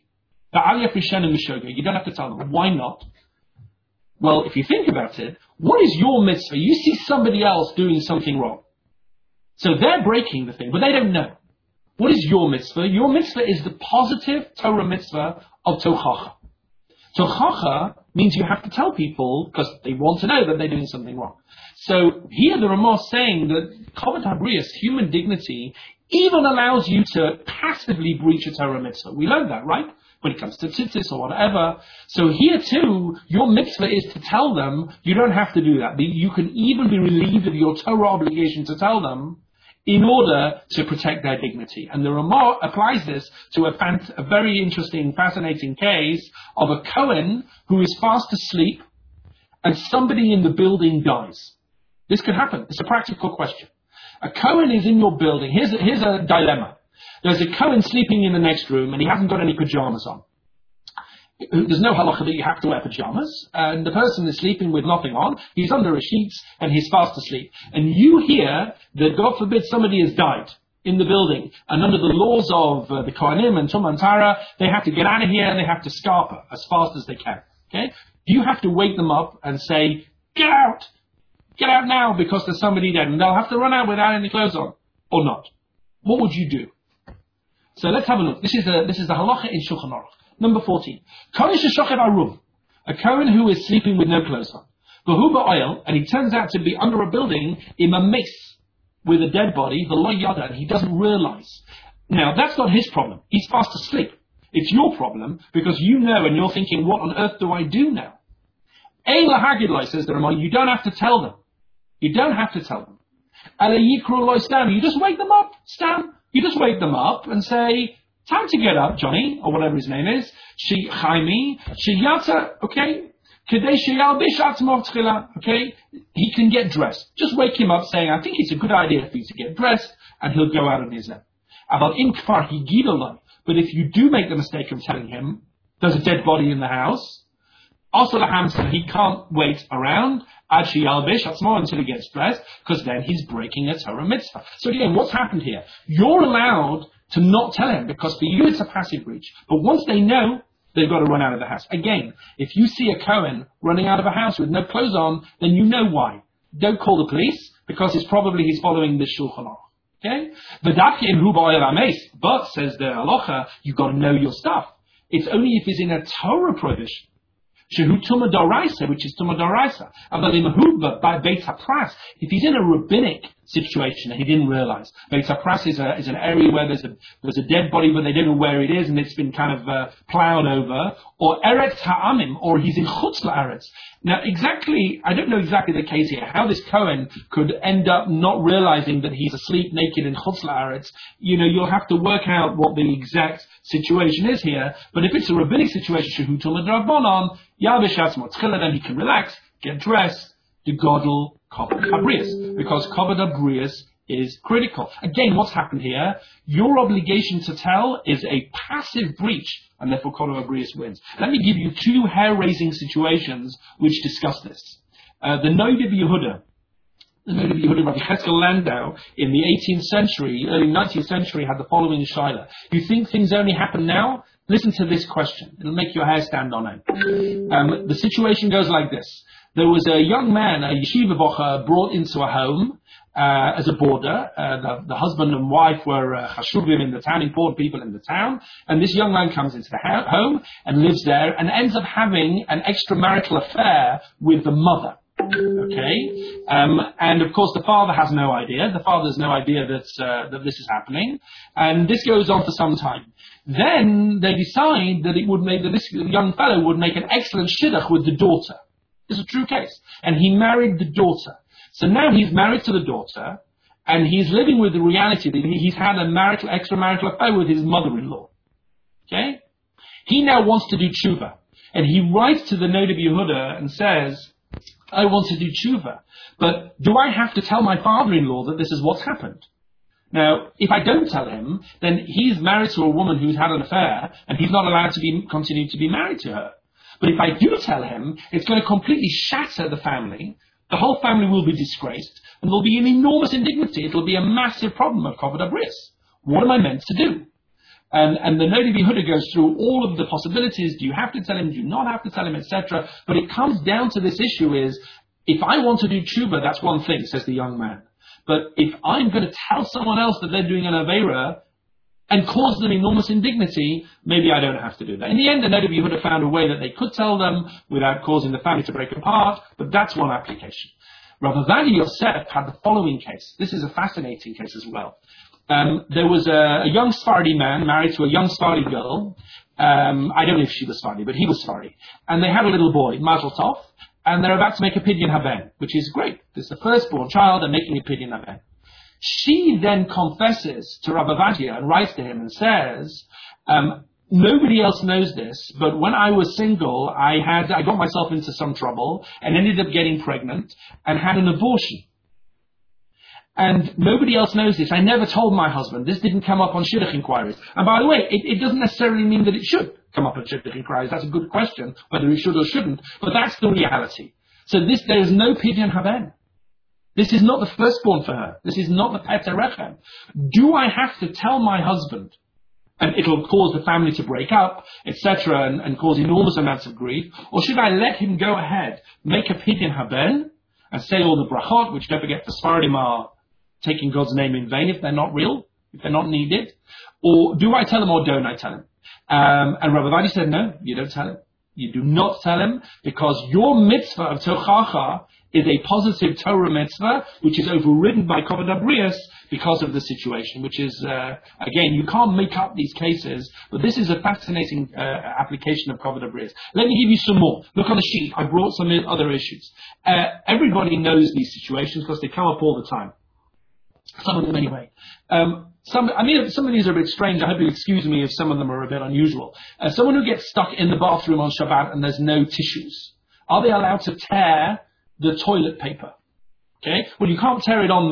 You don't have to tell them. Why not? Well, if you think about it, what is your mitzvah? You see somebody else doing something wrong. So they're breaking the thing, but they don't know. What is your mitzvah? Your mitzvah is the positive Torah mitzvah of tochacha. Tochacha means you have to tell people because they want to know that they're doing something wrong. So here the Ramah is saying that kavod habrius, human dignity, even allows you to passively breach a Torah mitzvah. We learned that, right? When it comes to tzitzis or whatever. So here too, your mitzvah is to tell them. You don't have to do that. You can even be relieved of your Torah obligation to tell them in order to protect their dignity. And the Ramah applies this to a very interesting, fascinating case of a Kohen who is fast asleep and somebody in the building dies. This could happen. It's a practical question. A Kohen is in your building. Here's a dilemma. There's a Kohen sleeping in the next room and he hasn't got any pajamas on. There's no halacha that you have to wear pajamas, and the person is sleeping with nothing on. He's under a sheets and he's fast asleep. And you hear that, God forbid, somebody has died in the building, and under the laws of the Kohanim and Tum and Tara, they have to get out of here and they have to scarper as fast as they can. Okay? You have to wake them up and say, get out now because there's somebody dead, and they'll have to run out without any clothes on, or not. What would you do? So let's have a look. This is the halacha in Shulchan Aruch. Number 14. A Kohen who is sleeping with no clothes on. V'hu oil, and he turns out to be under a building in a mace with a dead body, the lo yada, and he doesn't realize. Now, that's not his problem. He's fast asleep. It's your problem because you know and you're thinking, what on earth do I do now? Eila Hagidlai, says the Ramah, you don't have to tell them. You don't have to tell them. Ala yikru lo stam. You just wake them up. Stam. You just wake them up and say, time to get up, Johnny, or whatever his name is. She Chaimi, she yata, okay? Kadei sheyal bishat tchila, okay? He can get dressed. Just wake him up saying, I think it's a good idea for you to get dressed, and he'll go out on his own. About in kfar higidalai. But if you do make the mistake of telling him, there's a dead body in the house, also the hamster, he can't wait around, ad sheyal bishat until he gets dressed, because then he's breaking a Torah mitzvah. So again, what's happened here? You're allowed to not tell him, because for you it's a passive breach. But once they know, they've got to run out of the house. Again, if you see a Kohen running out of a house with no clothes on, then you know why. Don't call the police, because he's following the Shulchan Aruch. Okay? But, says the halacha, you've got to know your stuff. It's only if he's in a Torah prohibition. Shehu Tuma Doraisa, which is Tuma Doraisa. But by Beit HaPras, if he's in a rabbinic situation and he didn't realize, Beit HaPras is an area where there's a dead body but they don't know where it is and it's been kind of plowed over, or Eretz Ha'amim, or he's in Chutz La'aretz. Now I don't know exactly the case here, how this Kohen could end up not realizing that he's asleep naked in Chutz La'aretz. You'll have to work out what the exact situation is here, but if it's a rabbinic situation, Shehu Tuma D'Rabbanan, then he can relax, get dressed, to godel kavod habrius, because kavod habrius is critical. Again, what's happened here? Your obligation to tell is a passive breach, and therefore kavod habrius wins. Let me give you two hair-raising situations which discuss this. The Noida Yehuda The Noda B'Yehuda Rabbi Cheskel Landau in the 18th century, early 19th century had the following shaila. You think things only happen now? Listen to this question. It'll make your hair stand on end. The situation goes like this. There was a young man, a yeshiva bocher, brought into a home as a boarder. The husband and wife were chashuvim in the town, important people in the town. And this young man comes into the home and lives there and ends up having an extramarital affair with the mother. Okay, and of course the father has no idea. The father has no idea that this is happening, and this goes on for some time. Then they decide that this young fellow would make an excellent shidduch with the daughter. It's a true case, and he married the daughter. So now he's married to the daughter, and he's living with the reality that he's had a extramarital affair with his mother-in-law. Okay, he now wants to do tshuva, and he writes to the Noda B'Yehuda and says, I want to do tshuva, but do I have to tell my father-in-law that this is what's happened? Now, if I don't tell him, then he's married to a woman who's had an affair, and he's not allowed to continue to be married to her. But if I do tell him, it's going to completely shatter the family. The whole family will be disgraced, and there'll be an enormous indignity. It'll be a massive problem of Kavod HaBris. What am I meant to do? And the Noda B'Yehuda goes through all of the possibilities. Do you have to tell him? Do you not have to tell him, etc.? But it comes down to this issue is, if I want to do tshuva, that's one thing, says the young man. But if I'm going to tell someone else that they're doing an aveira and cause them enormous indignity, maybe I don't have to do that. In the end, the Noda B'Yehuda found a way that they could tell them without causing the family to break apart, but that's one application. Rav Ovadia Yosef had the following case. This is a fascinating case as well. There was a young Sephardi man married to a young Sephardi girl. I don't know if she was Sephardi, but he was Sephardi. And they had a little boy, Mazel Tov, and they're about to make a Pidyon Haben, which is great. This is the firstborn child, and making a Pidyon Haben. She then confesses to Rav Ovadia and writes to him and says, nobody else knows this, but when I was single, I got myself into some trouble and ended up getting pregnant and had an abortion. And nobody else knows this. I never told my husband. This didn't come up on shidduch inquiries. And by the way, it doesn't necessarily mean that it should come up on shidduch inquiries. That's a good question, whether it should or shouldn't. But that's the reality. So there is no Pidyon Haben. This is not the firstborn for her. This is not the Pet Rechem. Do I have to tell my husband, and it'll cause the family to break up, etc., and cause enormous amounts of grief, or should I let him go ahead, make a Pidyon Haben, and say all the brachot, which don't forget the Sephardim are taking God's name in vain if they're not real, if they're not needed? Or do I tell him or don't I tell him? And Rav Ovadia said, no, you don't tell him. You do not tell him, because your mitzvah of tochacha is a positive Torah mitzvah, which is overridden by Kavod HaBris because of the situation, which is, again, you can't make up these cases, but this is a fascinating application of Kavod HaBris. Let me give you some more. Look on the sheet. I brought some other issues. Everybody knows these situations because they come up all the time. Some of them anyway. Some of these are a bit strange. I hope you excuse me if some of them are a bit unusual. Someone who gets stuck in the bathroom on Shabbat and there's no tissues, are they allowed to tear the toilet paper? Okay. Well, you can't tear it on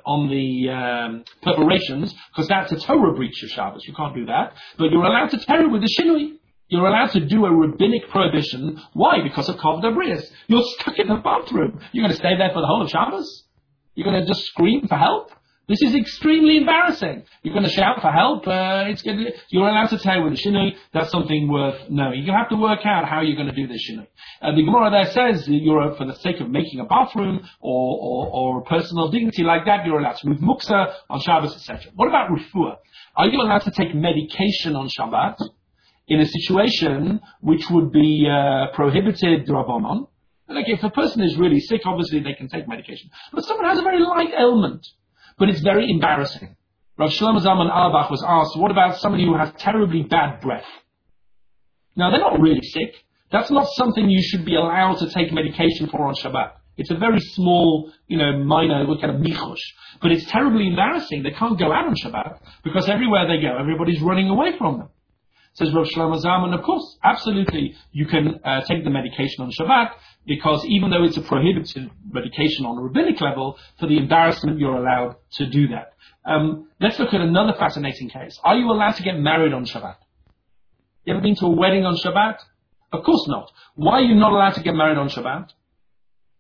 the perforations because that's a Torah breach of Shabbos. You can't do that. But you're allowed to tear it with the shinui. You're allowed to do a rabbinic prohibition. Why? Because of Kavod HaBris. You're stuck in the bathroom. You're going to stay there for the whole of Shabbos? You're going to just scream for help? This is extremely embarrassing. You're going to shout for help. You're allowed to tear with the shinui. That's something worth knowing. You have to work out how you're going to do this shinui. The Gemara there says you're, for the sake of making a bathroom or personal dignity like that, you're allowed to move muksa on Shabbos, etc. What about refuah? Are you allowed to take medication on Shabbat in a situation which would be prohibited d'Rabbanan? Like if a person is really sick, obviously they can take medication. But someone has a very light ailment, but it's very embarrassing. Rav Shlomo Zalman Auerbach was asked, what about somebody who has terribly bad breath? Now, they're not really sick. That's not something you should be allowed to take medication for on Shabbat. It's a very small, minor, kind of michush. But it's terribly embarrassing. They can't go out on Shabbat because everywhere they go, everybody's running away from them. Says Rav Shlomo Zalman, of course, absolutely, you can take the medication on Shabbat, because even though it's a prohibited medication on a rabbinic level, for the embarrassment you're allowed to do that. Let's look at another fascinating case. Are you allowed to get married on Shabbat? You ever been to a wedding on Shabbat? Of course not. Why are you not allowed to get married on Shabbat?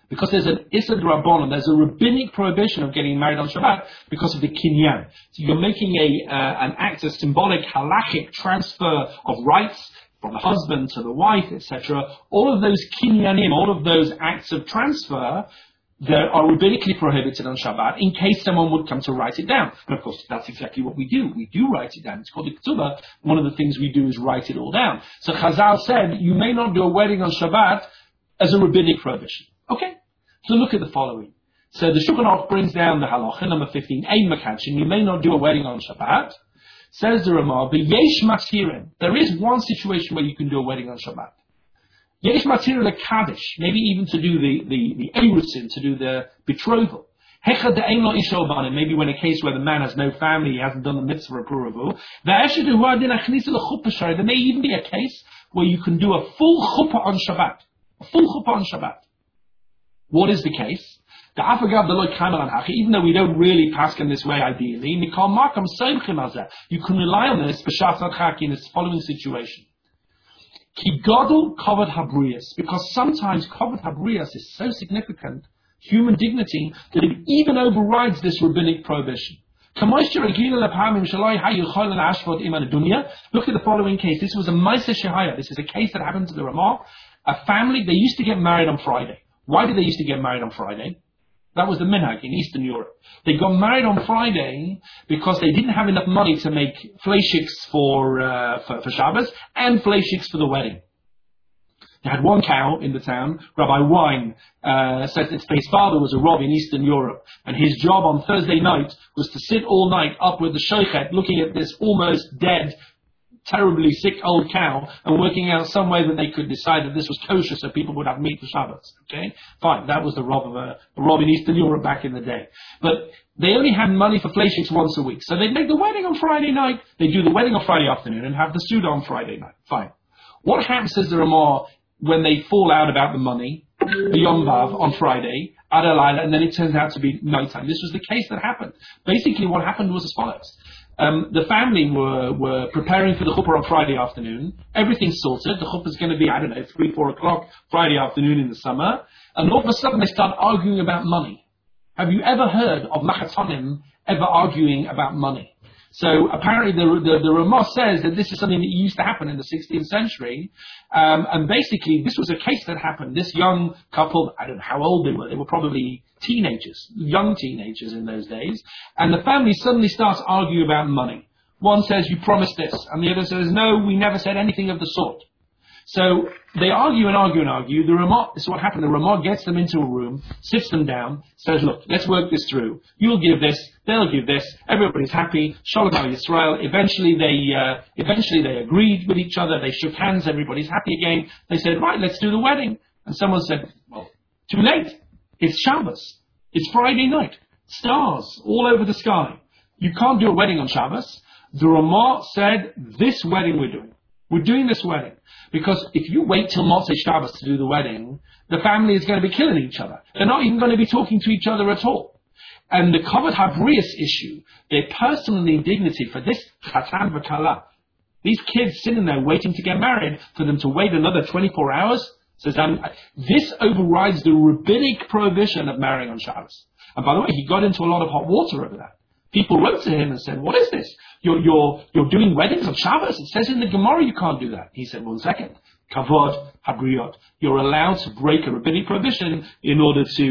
Because there's an Issa D'Rabbanan, there's a rabbinic prohibition of getting married on Shabbat because of the kinyan. So you're making an act, a symbolic halachic transfer of rights from the husband to the wife, etc. All of those kinyanim, all of those acts of transfer that are rabbinically prohibited on Shabbat in case someone would come to write it down. And of course, that's exactly what we do. We do write it down. It's called the Ketubah. One of the things we do is write it all down. So Chazal said, you may not do a wedding on Shabbat as a rabbinic prohibition. Okay? So look at the following. So the Shulchan Aruch brings down the halacha, number 15, Ein Mekadshin, you may not do a wedding on Shabbat. Says the Ramah, B'yesh Matirin, there is one situation where you can do a wedding on Shabbat. Yesh Matirin Kaddish, maybe even to do the Erusin, to do the betrothal. Hechad de'ein lo isha ubanim, maybe when a case where the man has no family, he hasn't done the mitzvah of Puravu. There may even be a case where you can do a full chuppah on Shabbat. A full chuppah on Shabbat. What is the case? Even though we don't really pass in this way ideally, you can rely on this in this following situation. Because sometimes kavod habrias is so significant, human dignity, that it even overrides this rabbinic prohibition. Look at the following case. This was a Maaseh Shehaya. This is a case that happened to the Ramah. A family, they used to get married on Friday. Why did they used to get married on Friday? That was the minhag in Eastern Europe. They got married on Friday because they didn't have enough money to make fleischiks for Shabbos and fleischiks for the wedding. They had one cow in the town. Rabbi Wein said that his father was a Rav in Eastern Europe, and his job on Thursday night was to sit all night up with the shochet, looking at this almost dead, terribly sick old cow and working out some way that they could decide that this was kosher so people would have meat for Shabbos. Okay? Fine. That was the Rav of a Rav in Eastern Europe back in the day. But they only had money for fleischiks once a week. So they'd make the wedding on Friday night, they'd do the wedding on Friday afternoon and have the Suda on Friday night. Fine. What happens, says the Ramah, when they fall out about the money, the Yom Vav on Friday, Adelaida, and then it turns out to be nighttime? This was the case that happened. Basically what happened was as follows. The family were preparing for the chuppah on Friday afternoon. Everything's sorted. The chuppah is going to be, 3, 4 o'clock Friday afternoon in the summer. And all of a sudden they start arguing about money. Have you ever heard of Machatonim ever arguing about money? So apparently the Ramah says that this is something that used to happen in the 16th century. And basically this was a case that happened. This young couple, I don't know how old they were probably teenagers, young teenagers in those days. And the family suddenly starts arguing about money. One says, you promised this. And the other says, no, we never said anything of the sort. So they argue and argue and argue. The Ramah, this is what happened. The Ramah gets them into a room, sits them down, says, look, let's work this through. You'll give this, they'll give this, everybody's happy. Shalom al Yisrael. Eventually they agreed with each other. They shook hands, everybody's happy again. They said, right, let's do the wedding. And someone said, well, too late. It's Shabbos. It's Friday night. Stars all over the sky. You can't do a wedding on Shabbos. The Ramah said, this wedding we're doing. We're doing this wedding. Because if you wait till Motzei Shabbos to do the wedding, the family is going to be killing each other. They're not even going to be talking to each other at all. And the Kavod Habrius issue, their personal indignity for this Chatan v'Kala, these kids sitting there waiting to get married, for them to wait another 24 hours, says, this overrides the rabbinic prohibition of marrying on Shabbos. And by the way, he got into a lot of hot water over that. People wrote to him and said, what is this? You're doing weddings on Shabbos? It says in the Gemara you can't do that. He said, 1 second. Kavod habriot. You're allowed to break a rabbinic prohibition in order to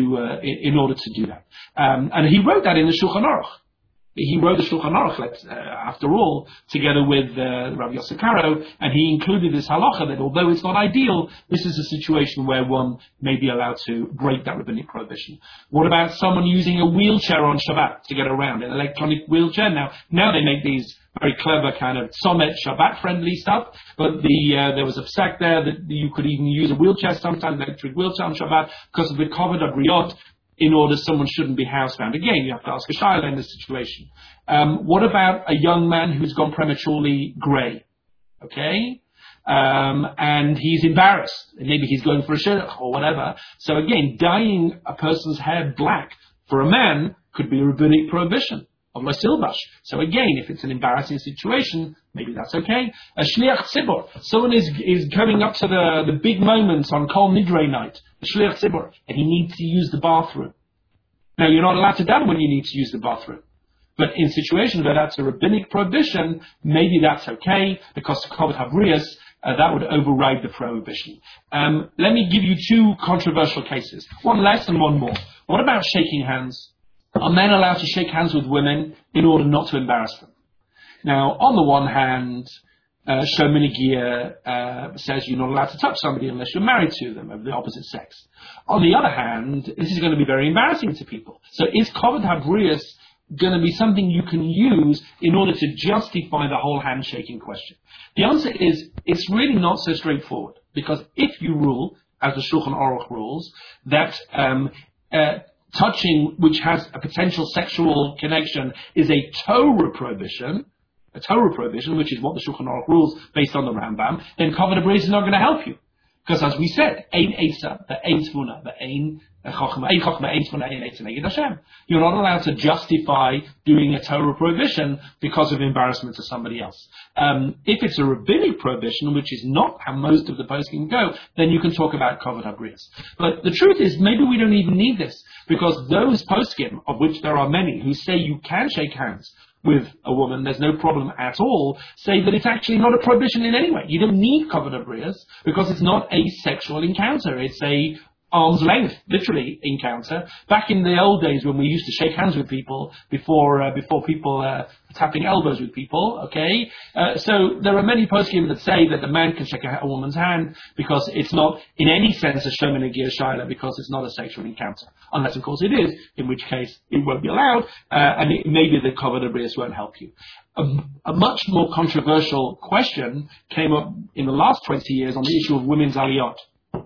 do that. And he wrote that in the Shulchan Aruch. He wrote the Shulchan Aruch, after all, together with Rabbi Yosef Karo, and he included this halacha that although it's not ideal, this is a situation where one may be allowed to break that rabbinic prohibition. What about someone using a wheelchair on Shabbat to get around, an electronic wheelchair? Now they make these very clever kind of Somet Shabbat-friendly stuff, but there was a psak there that you could even use a wheelchair, sometimes electric wheelchair on Shabbat, because of the Kavod Habriot, in order someone shouldn't be housebound. Again, you have to ask a shayla in this situation. What about a young man who's gone prematurely grey? Okay? And he's embarrassed. Maybe he's going for a shidduch or whatever. So again, dyeing a person's hair black for a man could be a rabbinic prohibition. of Silbash. So again, if it's an embarrassing situation, maybe that's okay. A Shliach Tzibor, someone is coming up to the big moments on Kol Nidre night, a Shliach Tzibor, and he needs to use the bathroom. Now, you're not allowed to daven when you need to use the bathroom. But in situations where that's a rabbinic prohibition, maybe that's okay, because Kavod Habrius, that would override the prohibition. Let me give you two controversial cases. One less and one more. What about shaking hands? Are men allowed to shake hands with women in order not to embarrass them? Now, on the one hand, Shominigia says you're not allowed to touch somebody unless you're married to them of the opposite sex. On the other hand, this is going to be very embarrassing to people. So is Kavod Habrius going to be something you can use in order to justify the whole handshaking question? The answer is it's really not so straightforward, because if you rule, as the Shulchan Aruch rules, that touching which has a potential sexual connection is a Torah prohibition, which is what the Shulchan Aruch rules based on the Rambam, then Kavod Habrius is not going to help you. Because as we said, Ein Esa, the Ein Tvuna, the Ein Chochma, Ein Chochma, Ein Tvuna, Ein Esa Neged Hashem. You're not allowed to justify doing a Torah prohibition because of embarrassment to somebody else. If it's a rabbinic prohibition, which is not how most of the poskim go, then you can talk about Kavod Habrius. But the truth is, maybe we don't even need this, because those poskim, of which there are many, who say you can shake hands with a woman, there's no problem at all, say that it's actually not a prohibition in any way. You don't need Kavod Habrius because it's not a sexual encounter. It's a arm's length, literally, encounter. Back in the old days when we used to shake hands with people before people tapping elbows with people, okay? So there are many poskim that say that the man can shake a woman's hand because it's not in any sense a shomen agir shaila, because it's not a sexual encounter. Unless, of course, it is, in which case it won't be allowed, and maybe the Kavod Habrius won't help you. A much more controversial question came up in the last 20 years on the issue of women's aliyot.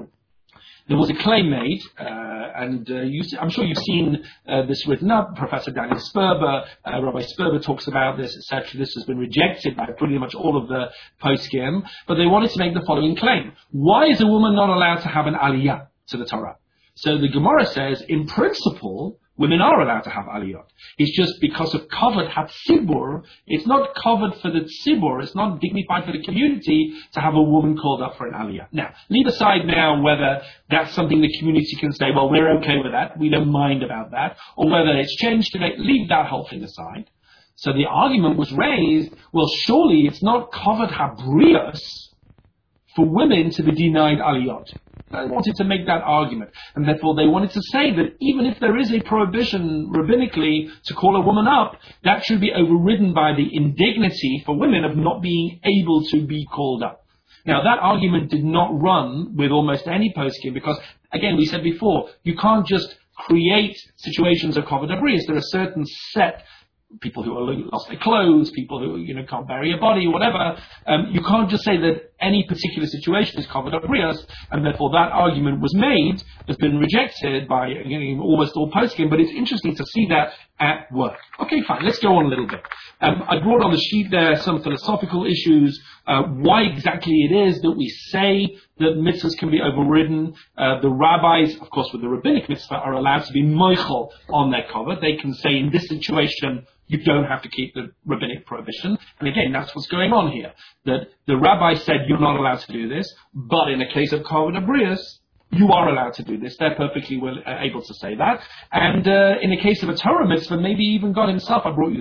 There was a claim made, and I'm sure you've seen this written up. Professor Daniel Sperber, Rabbi Sperber talks about this, etc. This has been rejected by pretty much all of the poskim, but they wanted to make the following claim. Why is a woman not allowed to have an aliyah to the Torah? So the Gemara says, in principle, women are allowed to have aliyot. It's just because of Kavod HaTzibur, it's not covered for the tzibur, it's not dignified for the community to have a woman called up for an aliyah. Now, leave aside now whether that's something the community can say, well, we're okay with that, we don't mind about that, or whether it's changed today, leave that whole thing aside. So the argument was raised, well, surely it's not Kavod Habrius for women to be denied aliyot. They wanted to make that argument, and therefore they wanted to say that even if there is a prohibition rabbinically to call a woman up, that should be overridden by the indignity for women of not being able to be called up. Now, that argument did not run with almost any poskim, because, again, we said before, you can't just create situations of Kavod Habrius. There are certain set people who are lost their clothes, people who can't bury a body, whatever. You can't just say that any particular situation is Kavod Habrius, and therefore that argument was made, has been rejected by almost all poskim. But it's interesting to see that at work. Okay, fine. Let's go on a little bit. I brought on the sheet there some philosophical issues. Why exactly it is that we say that mitzvahs can be overridden. The rabbis, of course, with the rabbinic mitzvah, are allowed to be moichel on their kavod. They can say, in this situation, you don't have to keep the rabbinic prohibition. And again, that's what's going on here. That the rabbi said you're not allowed to do this, but in a case of Kavod Habrius, you are allowed to do this. They're perfectly able to say that. And in the case of a Torah mitzvah, maybe even God himself, I brought you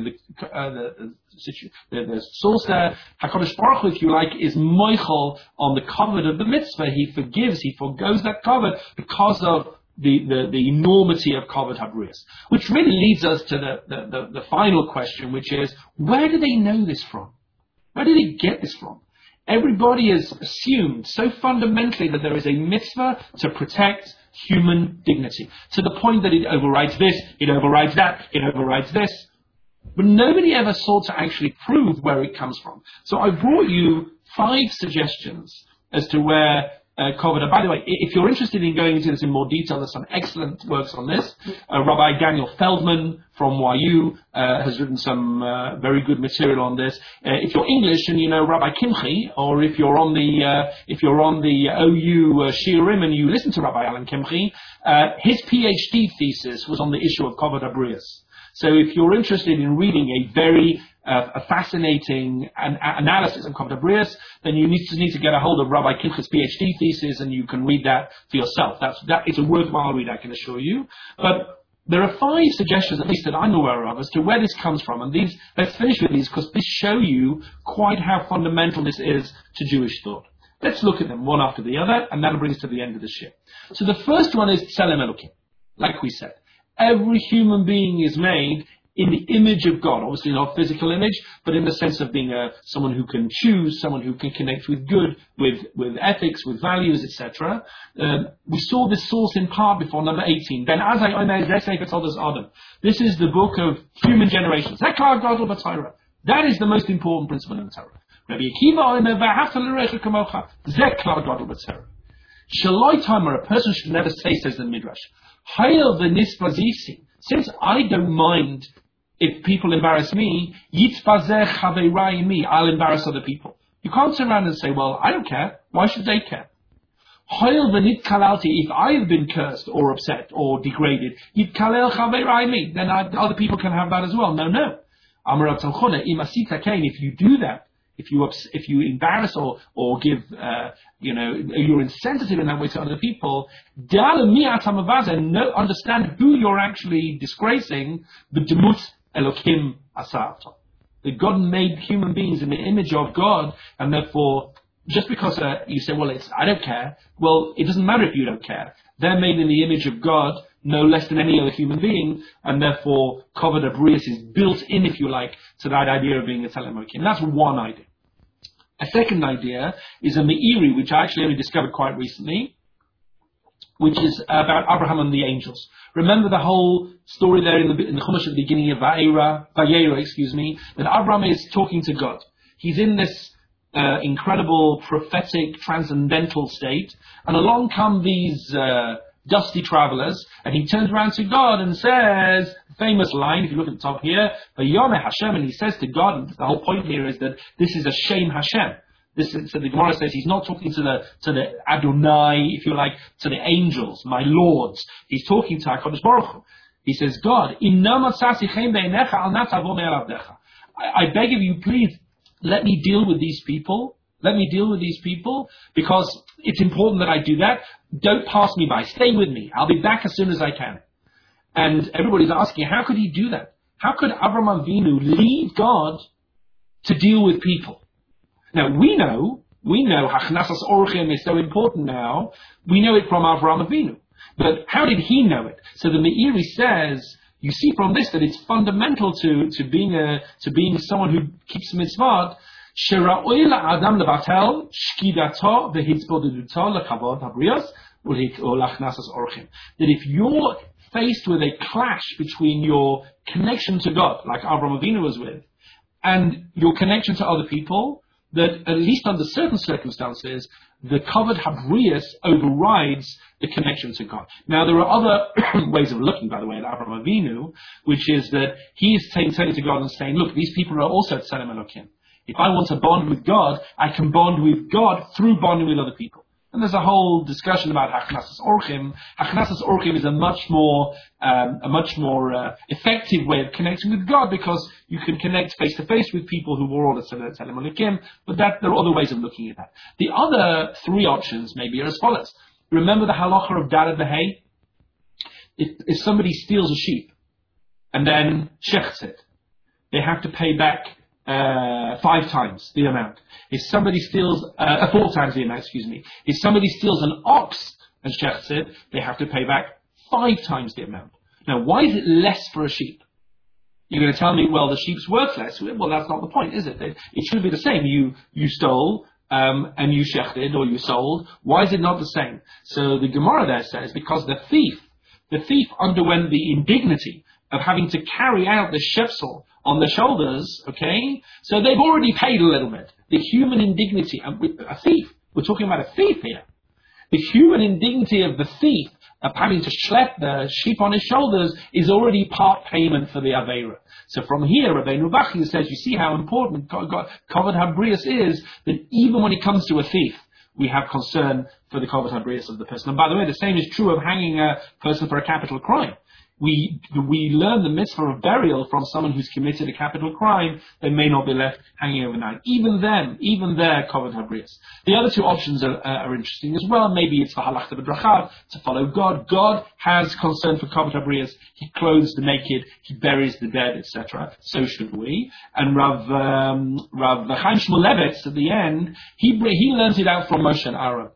the source there, HaKadosh Baruch Hu, if you like, is moichel on the kavod of the mitzvah. He forgives, he forgoes that kavod because of the enormity of Kavod Habrius. Which really leads us to the final question, which is, where do they know this from? Where do they get this from? Everybody has assumed so fundamentally that there is a mitzvah to protect human dignity, to the point that it overrides this, it overrides that, it overrides this. But nobody ever sought to actually prove where it comes from. So I brought you 5 suggestions as to where Kavod. By the way, if you're interested in going into this in more detail, there's some excellent works on this. Rabbi Daniel Feldman from YU has written some very good material on this. If you're English and you know Rabbi Kimchi, or if you're on the OU Shiurim and you listen to Rabbi Alan Kimchi, his PhD thesis was on the issue of Kavod Habrius. So if you're interested in reading a very a fascinating analysis of Kavod HaBrios, then you need to get a hold of Rabbi Kimcha's PhD thesis, and you can read that for yourself. It's a worthwhile read, I can assure you. But there are 5 suggestions, at least that I'm aware of, as to where this comes from. And let's finish with these, because these show you quite how fundamental this is to Jewish thought. Let's look at them one after the other, and that'll bring us to the end of the shir. So the first one is Tselem Elokim. Like we said, every human being is made in the image of God. Obviously not physical image, but in the sense of being someone who can choose, someone who can connect with good, with ethics, with values, etc. We saw this source in part before, number 18. Ben Azai Omer Zesei V'Toldos Adam. This is the book of human generations. That is the most important principle in the Torah. Rabbi Akiva Omer V'Ahavta L'Recha Kamocha. Zeh Klal Gadol B'Torah. Shaloi Tamer, a person should never say, says the Midrash, Hayel v'Nisvazisi. Since I don't mind if people embarrass me, Yitzvazeh Chaveirai me, I'll embarrass other people. You can't turn around and say, well, I don't care. Why should they care? Hayel v'Nit Kalalti, if I have been cursed or upset or degraded, Yitkalel Chaveirai me, then other people can have that as well. No. Amar Tzalchona, Imasita Kain, if you do that, if you embarrass or give, you're insensitive in that way to other people, understand who you're actually disgracing, the demut Elokim asarta. That God made human beings in the image of God, and therefore, just because you say, well, I don't care, well, it doesn't matter if you don't care. They're made in the image of God, no less than any other human being, and therefore, Kavod HaBrios is built in, if you like, to that idea of being a Tselem Elokim. That's one idea. A second idea is a Meiri, which I actually only discovered quite recently, which is about Abraham and the angels. Remember the whole story there in the Chumash at the beginning of Vayera, that Abraham is talking to God. He's in this incredible prophetic transcendental state, and along come these dusty travelers, and he turns around to God and says, famous line, if you look at the top here, Vayomeh Hashem, and he says to God, and the whole point here is that this is a shame Hashem. So the Gemara says he's not talking to the Adonai, if you like, to the angels, my lords. He's talking to HaKadosh Baruch Hu. He says, God, I beg of you, please, let me deal with these people. Let me deal with these people, because it's important that I do that. Don't pass me by. Stay with me. I'll be back as soon as I can. And everybody's asking, how could he do that? How could Avraham Avinu leave God to deal with people? Now, we know Hachnasas Orchim is so important now. We know it from Avraham Avinu. But how did he know it? So the Meiri says, you see from this that it's fundamental to being someone who keeps mitzvot. That if you're faced with a clash between your connection to God, like Avraham Avinu was with, and your connection to other people, that at least under certain circumstances, the Kavod HaBrios overrides the connection to God. Now, there are other ways of looking, by the way, at Avraham Avinu, which is that he is turning to God and saying, look, these people are also Tselem Elokim. If I want to bond with God, I can bond with God through bonding with other people. And there's a whole discussion about Hachnasas Orchim. Hachnasas Orchim is a much more effective way of connecting with God, because you can connect face to face with people who are all Tselem Elokim. But there are other ways of looking at that. The other 3 options maybe are as follows. Remember the halacha of Daled V'Hei? If somebody steals a sheep and then shechts it, they have to pay back 5 times the amount. If somebody steals 4 times the amount, If somebody steals an ox and shechts it, they have to pay back 5 times the amount. Now, why is it less for a sheep? You're going to tell me, well, the sheep's worth less. Well, that's not the point, is it? It should be the same. You stole and you shechted or you sold. Why is it not the same? So the Gemara there says, because the thief underwent the indignity of having to carry out the shepsel on their shoulders, okay? So they've already paid a little bit. The human indignity, a thief, we're talking about a thief here. The human indignity of the thief of having to schlep the sheep on his shoulders is already part payment for the Aveira. So from here, Rabbeinu Bachya says, you see how important Kavod HaBrios is, that even when it comes to a thief, we have concern for the Kavod HaBrios of the person. And by the way, the same is true of hanging a person for a capital crime. we learn the mitzvah of burial from someone who's committed a capital crime, they may not be left hanging overnight. Even there, covered habrius. The other two options are interesting as well. Maybe it's for halachta b'drachav, to follow God. God has concern for covered habrius. He clothes the naked, he buries the dead, etc. So should we. And Rav Chaim Shmulevitz at the end, he learns it out from Moshe and Aaron.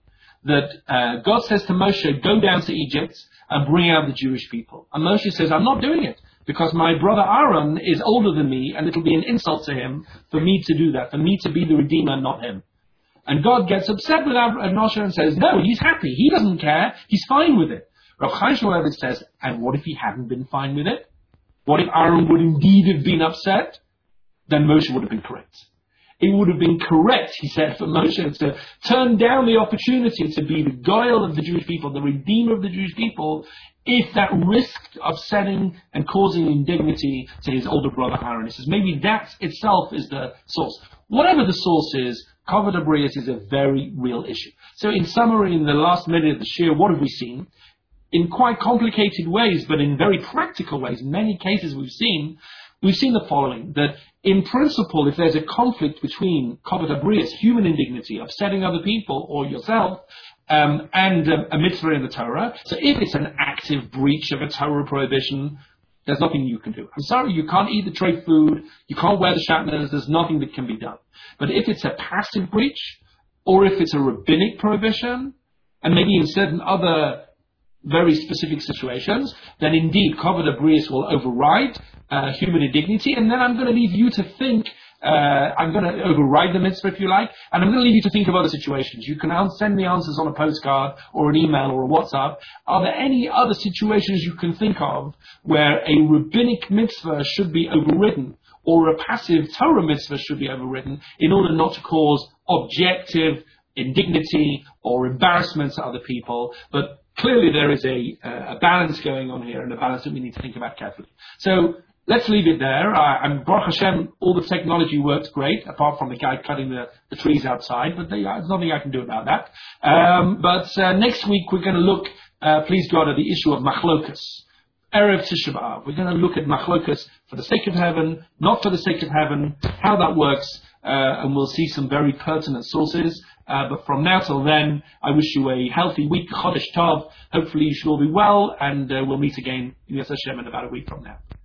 That God says to Moshe, go down to Egypt and bring out the Jewish people. And Moshe says, I'm not doing it because my brother Aaron is older than me and it'll be an insult to him for me to do that, for me to be the Redeemer, not him. And God gets upset with Moshe and says, no, he's happy. He doesn't care. He's fine with it. Rav Chaim Shmulevitz says, and what if he hadn't been fine with it? What if Aaron would indeed have been upset? Then Moshe would have been correct. It would have been correct, he said, for Moshe to turn down the opportunity to be the goyal of the Jewish people, the redeemer of the Jewish people, if that risked upsetting and causing indignity to his older brother Aaron. He says maybe that itself is the source. Whatever the source is, covered habrius is a very real issue. So in summary, in the last minute of the shir, what have we seen? In quite complicated ways, but in very practical ways, in many cases we've seen the following, that in principle, if there's a conflict between covered habrius, human indignity, upsetting other people or yourself, and a mitzvah in the Torah, so if it's an active breach of a Torah prohibition, there's nothing you can do. I'm sorry, you can't eat the tray food, you can't wear the shatnez, there's nothing that can be done. But if it's a passive breach, or if it's a rabbinic prohibition, and maybe in certain other very specific situations, then indeed covered habrius will override human indignity, and then I'm going to leave you to think, I'm going to override the mitzvah if you like, and I'm going to leave you to think of other situations. You can send me answers on a postcard or an email or a WhatsApp. Are there any other situations you can think of where a rabbinic mitzvah should be overridden or a passive Torah mitzvah should be overridden in order not to cause objective indignity or embarrassment to other people? But clearly there is a balance going on here, and a balance that we need to think about carefully. So let's leave it there. And Baruch Hashem, all the technology works great, apart from the guy cutting the trees outside, but there's nothing I can do about that. But next week we're going to look, please God, at the issue of machlokas. Erev Tisha B'Av. We're going to look at machlokas for the sake of heaven, not for the sake of heaven, how that works, and we'll see some very pertinent sources. But from now till then, I wish you a healthy week, Chodesh Tov. Hopefully you should all be well, and we'll meet again in Yas Hashem in about a week from now.